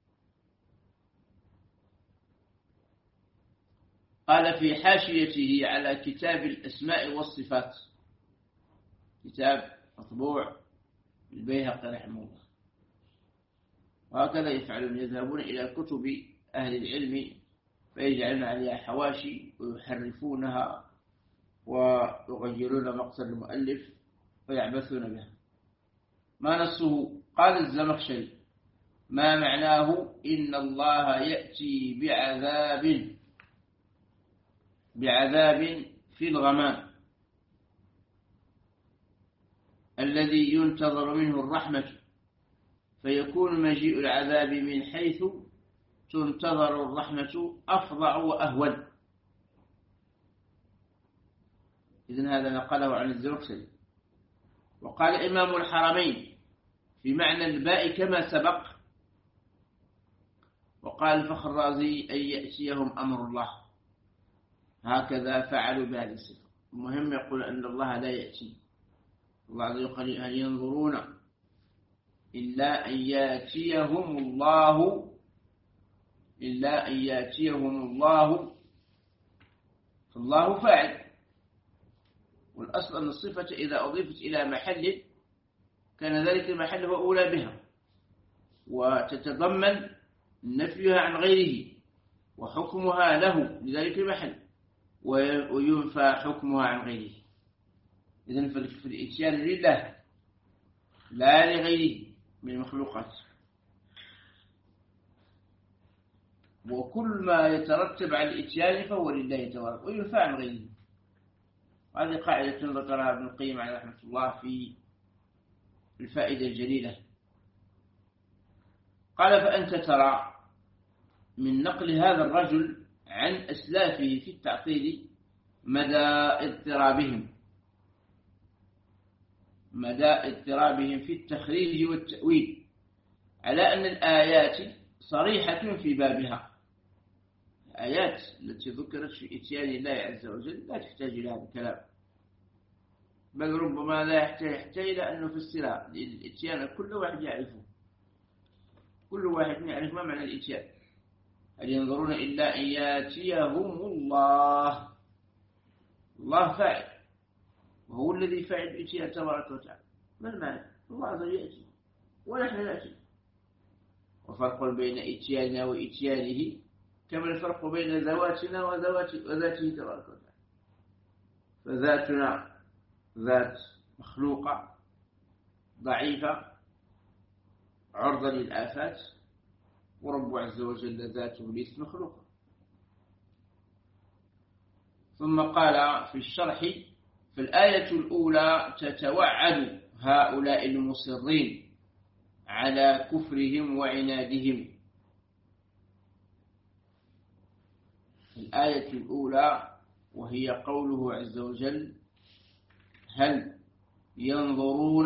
قال في حاشيته على كتاب الأسماء والصفات، كتاب مطبوع البيهقي رحمه الله، وهكذا يفعلون، يذهبون إلى كتب أهل العلم فيجعلون عليها حواشي ويحرفونها ويغيرون مقصد المؤلف ويعبثون بها. ما نصه؟ قال الزمخشري: ما معناه إن الله يأتي بعذاب في الغمام الذي ينتظر منه الرحمة، فيكون مجيء العذاب من حيث تنتظر الرحمة أفظع وأهون. إذن هذا نقله عن الزمخشري. وقال إمام الحرمين في معنى الباء كما سبق. وقال الفخر الرازي أن يأتيهم أمر الله، هكذا فعلوا بهذه الصفة. المهم يقول أن الله لا يأتي. الله عز وجل هل ينظرون إلا أن يأتيهم الله، فالله فاعل. والأصل أن الصفة إذا أضيفت إلى محل كان ذلك المحل هو أولى بها، وتتضمن نفيها عن غيره وحكمها له لذلك المحل، وينفى حكمها عن غيره. إذن في الإتيان لله لا لغيره من المخلوقات، وكل ما يترتب على الإتيان فهو لله تبارك وينفى عن غيره. هذه قاعدة ذكرها ابن القيم عليه رحمة الله في الفائدة الجليلة. قال: فأنت ترى من نقل هذا الرجل عن أسلافه في التعطيل مدى اضطرابهم في التخريج والتأويل، على أن الآيات صريحة في بابها. الآيات التي ذكرت في إتيان الله عز وجل لا تحتاج إلى هذا الكلام، بل ربما لا يحتاج إلى أن نفسرها. الإتيان كل واحد يعرفه، كل واحد يعرف ما معنى الإتيان. هل ينظرون إلا أن يأتيهم الله. الله فاعل، وهو الذي فاعل الإتيان تبارك وتعالى. ما المعنى؟ الله عز وجل يأتي ونحن نأتي. وفرق بين إتياننا وإتيانه كما الفرق بين ذواتنا وذاته تبارك وتعالى. فذاتنا ذات مخلوقة ضعيفة عرضة للآفات، ورب عز وجل ذاته ليست مخلوقة. ثم قال في الشرح: في الآية الأولى تتوعد هؤلاء المصرين على كفرهم وعنادهم. الآية الأولى وهي قوله عز وجل: هل ينظرون،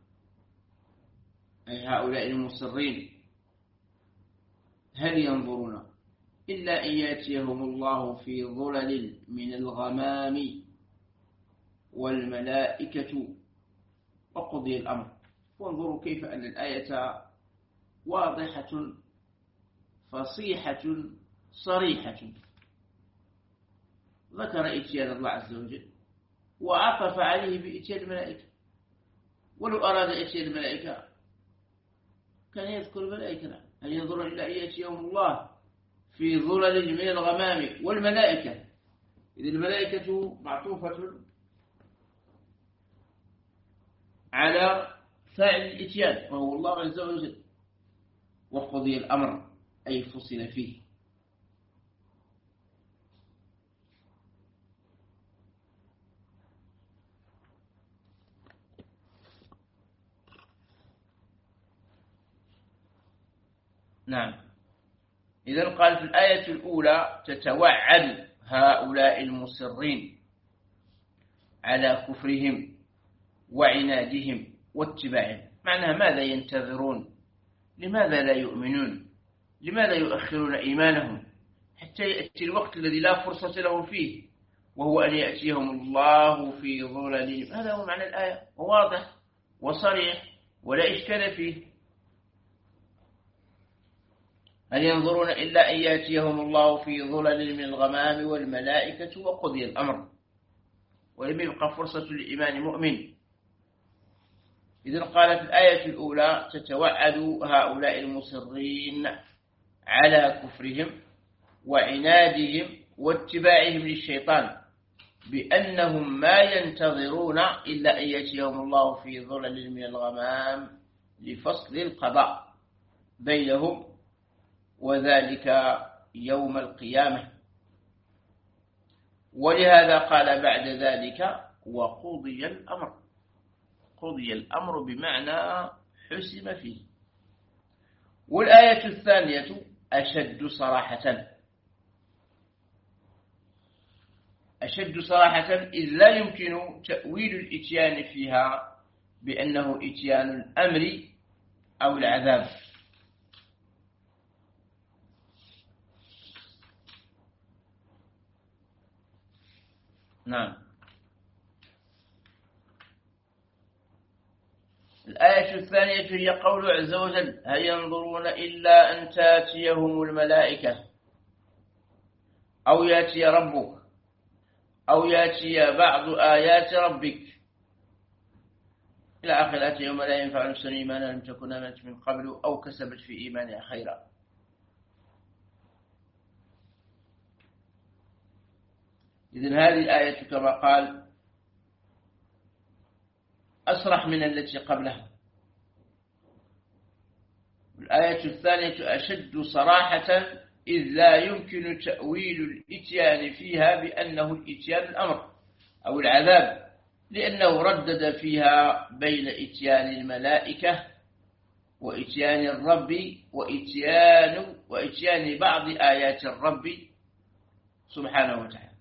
أي هؤلاء المصرين، هل ينظرون إلا أن يأتيهم الله في ظلل من الغمام والملائكة وقضي الأمر. وانظروا كيف أن الآية واضحة فصيحة صريحة. ذكر إتيان الله عز وجل وعطف عليه بإتيان الملائكة. ولو أراد إتيان الملائكة كان يذكر الملائكة. هل ينظرون إلا أن يأتيهم الله في ظلل من الغمام والملائكة. إذ الملائكة معطوفة على فاعل الإتيان وهو الله عز وجل. وقضي الأمر أي فصل فيه. نعم. إذن قال في الآية الأولى تتوعد هؤلاء المصرين على كفرهم وعنادهم واتباعهم. معناها ماذا ينتظرون؟ لماذا لا يؤمنون؟ لماذا يؤخرون إيمانهم حتى يأتي الوقت الذي لا فرصة لهم فيه، وهو أن يأتيهم الله في ظلل؟ هذا هو معنى الآية، واضح وصريح ولا إشكال فيه. هل ينظرون إلا أن يأتيهم الله في ظلل من الغمام والملائكة وقضي الأمر، ولم يبقى فرصة لإيمان مؤمن. إذن قالت الآية الأولى تتوعد هؤلاء المصرين على كفرهم وعنادهم واتباعهم للشيطان بأنهم ما ينتظرون إلا أن يأتيهم الله في ظلل من الغمام لفصل القضاء بينهم، وذلك يوم القيامة. ولهذا قال بعد ذلك وقضي الأمر. قضي الأمر بمعنى حسم فيه. والآية الثانية أشد صراحة، أشد صراحة إذ لا يمكن تأويل الإتيان فيها بأنه إتيان الأمر أو العذاب. نعم. الآية الثانية هي قول عز وجل هل ينظرون إلا أن تأتيهم الملائكة أو يأتي ربك أو يأتي بعض آيات ربك إلى آخر الآية يوم لا ينفع نفسا إيمانها لم تكن آمنت من قبل أو كسبت في إيمانها خيرا. إذن هذه الآية كما قال أصرح من التي قبلها. الآية الثانية أشد صراحة إذ لا يمكن تأويل الإتيان فيها بأنه الإتيان الأمر أو العذاب، لأنه ردد فيها بين إتيان الملائكة وإتيان الرب وإتيان بعض آيات الرب سبحانه وتعالى.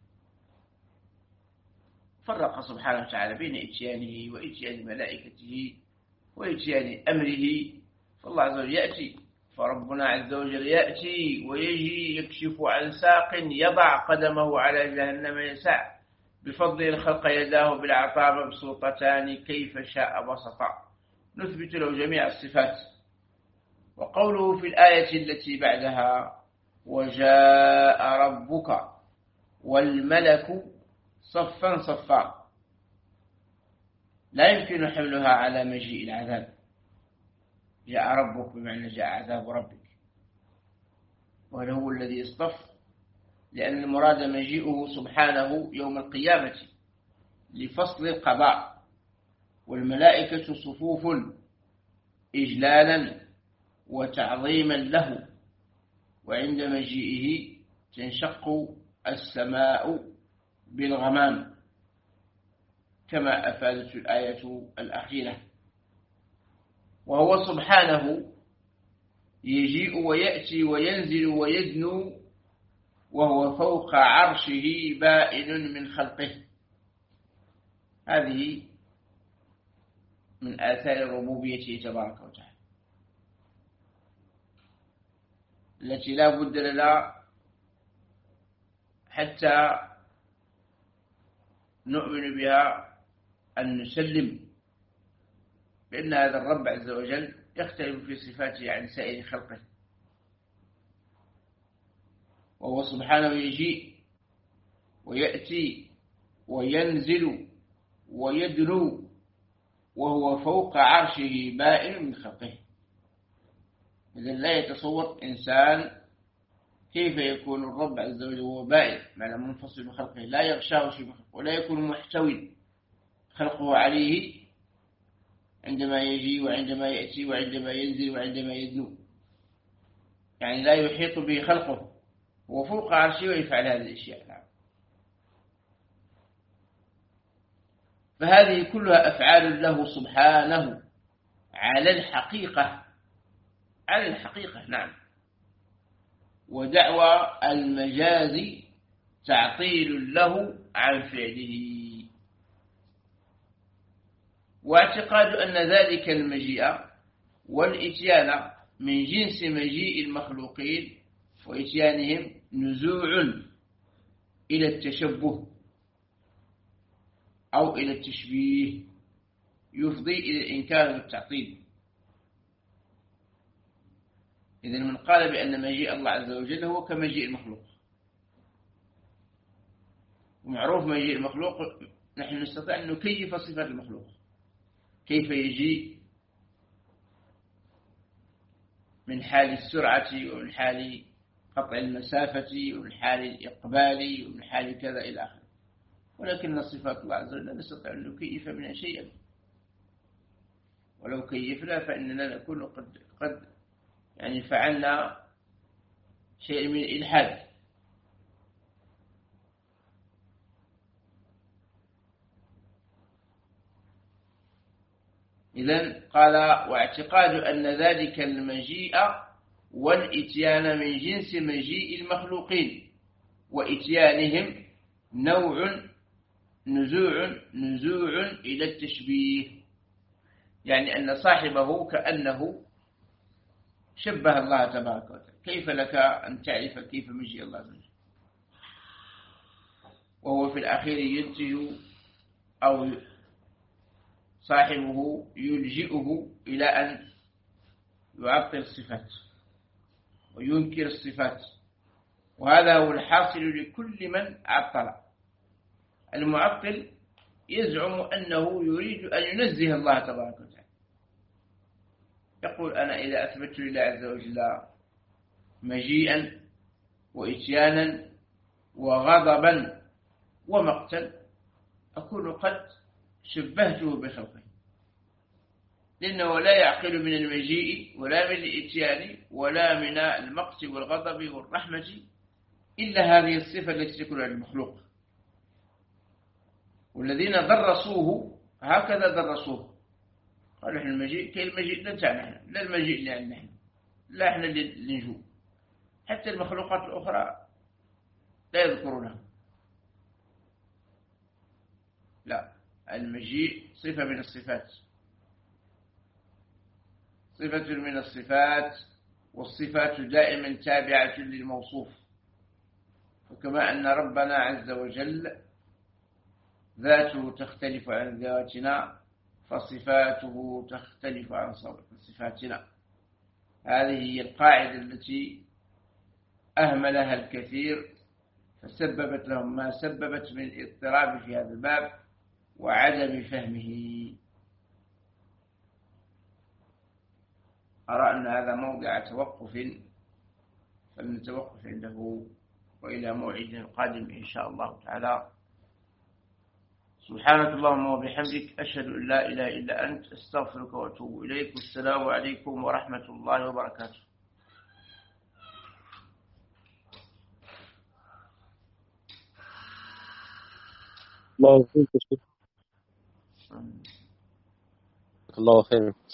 فرق سبحانه وتعالى بين إتيانه وإتيان ملائكته وإتيان أمره. فالله عز وجل يأتي، فربنا عز وجل يأتي ويجي يكشف عن ساق يضع قدمه على جهنم يسع بفضل الخلق يداه بالعطاء مبسوطتان كيف شاء بسطا. نثبت له جميع الصفات. وقوله في الآية التي بعدها وجاء ربك والملك صفا صفا لا يمكن حملها على مجيء العذاب. جاء ربك بمعنى جاء عذاب ربك، وهذا هو الذي يصطف، لأن المراد مجيئه سبحانه يوم القيامة لفصل القضاء، والملائكة صفوف إجلالا وتعظيما له، وعند مجيئه تنشق السماء بالغمام كما أفادت الآية الأخيرة. وهو سبحانه يجيء ويأتي وينزل ويدنو وهو فوق عرشه بائن من خلقه. هذه من آثار ربوبيته تبارك وتعالى التي لا بد لنا حتى نؤمن بها أن نسلم بأن هذا الرب عز وجل يختلف في صفاته عن سائر خلقه. وهو سبحانه يجيء ويأتي وينزل ويدنو وهو فوق عرشه بائن من خلقه. إذن لا يتصور إنسان كيف يكون الرب عز وجل وهو بائن معنى منفصل من خلقه، لا يغشاه شيء من خلقه ولا يكون محتوي خلقه عليه عندما يجي وعندما يأتي وعندما ينزل وعندما يدنو، يعني لا يحيط به خلقه، هو فوق عرشه ويفعل هذه الأشياء. فهذه كلها أفعال له سبحانه على الحقيقة، على الحقيقة. نعم. ودعوى المجاز تعطيل له عن فعله. واعتقاد أن ذلك المجيء والإتيان من جنس مجيء المخلوقين وإتيانهم نزوع إلى التشبه أو إلى التشبيه يفضي إلى الإنكار والتعطيل. إذن من قال بأن مجيء الله عز وجل هو كمجيء المخلوق، ومعروف مجيء المخلوق نحن نستطيع أن نكيف صفات المخلوق، كيف يجيء من حال السرعة ومن حال قطع المسافة ومن حال الإقبال ومن حال كذا إلى آخره. ولكن صفات الله عز وجل لا نستطيع أن نكيف منها شيئا، ولو كيفنا فإننا نكون قد يعني فعلنا شيء من الإلحاد. إذن قال واعتقاد أن ذلك المجيء والإتيان من جنس مجيء المخلوقين وإتيانهم نزوع إلى التشبيه، يعني أن صاحبه كأنه شبه الله تبارك وتعالى. كيف لك أن تعرف كيف مجيء الله عز وجل وهو في الأخير ينتج أو صاحبه يلجئه إلى أن يعطل الصفات وينكر الصفات، وهذا هو الحاصل لكل من عطل. المعطل يزعم أنه يريد أن ينزه الله تبارك وتعالى، يقول أنا إذا أثبت لله عز وجل مجيئا وإتيانا وغضبا ومقتا أكون قد شبهته بخلقه، لأنه لا يعقل من المجيء ولا من الإتيان ولا من المقت والغضب والرحمة إلا هذه الصفة التي تكون على المخلوق. والذين درسوه هكذا درسوه، قالوا إحنا المجيء كالمجيء لا تعنى، لا المجيء لأن نحن لا إحنا اللي نجو، حتى المخلوقات الأخرى لا يذكرونها. لا، المجيء صفة من الصفات، صفة من الصفات، والصفات دائما تابعة للموصوف. وكما أن ربنا عز وجل ذاته تختلف عن ذاتنا فصفاته تختلف عن صفاتنا. هذه هي القاعدة التي أهملها الكثير فسببت لهم ما سببت من اضطراب في هذا الباب وعدم فهمه. أرى أن هذا موضع توقف، فلنتوقف عنده وإلى موعد قادم إن شاء الله تعالى. سبحانك اللهم وبحمدك، أشهد أن لا إله إلا أنت، أستغفرك وأتوب إليك. والسلام عليكم ورحمة الله وبركاته. الله يبارك فيك. الله خير.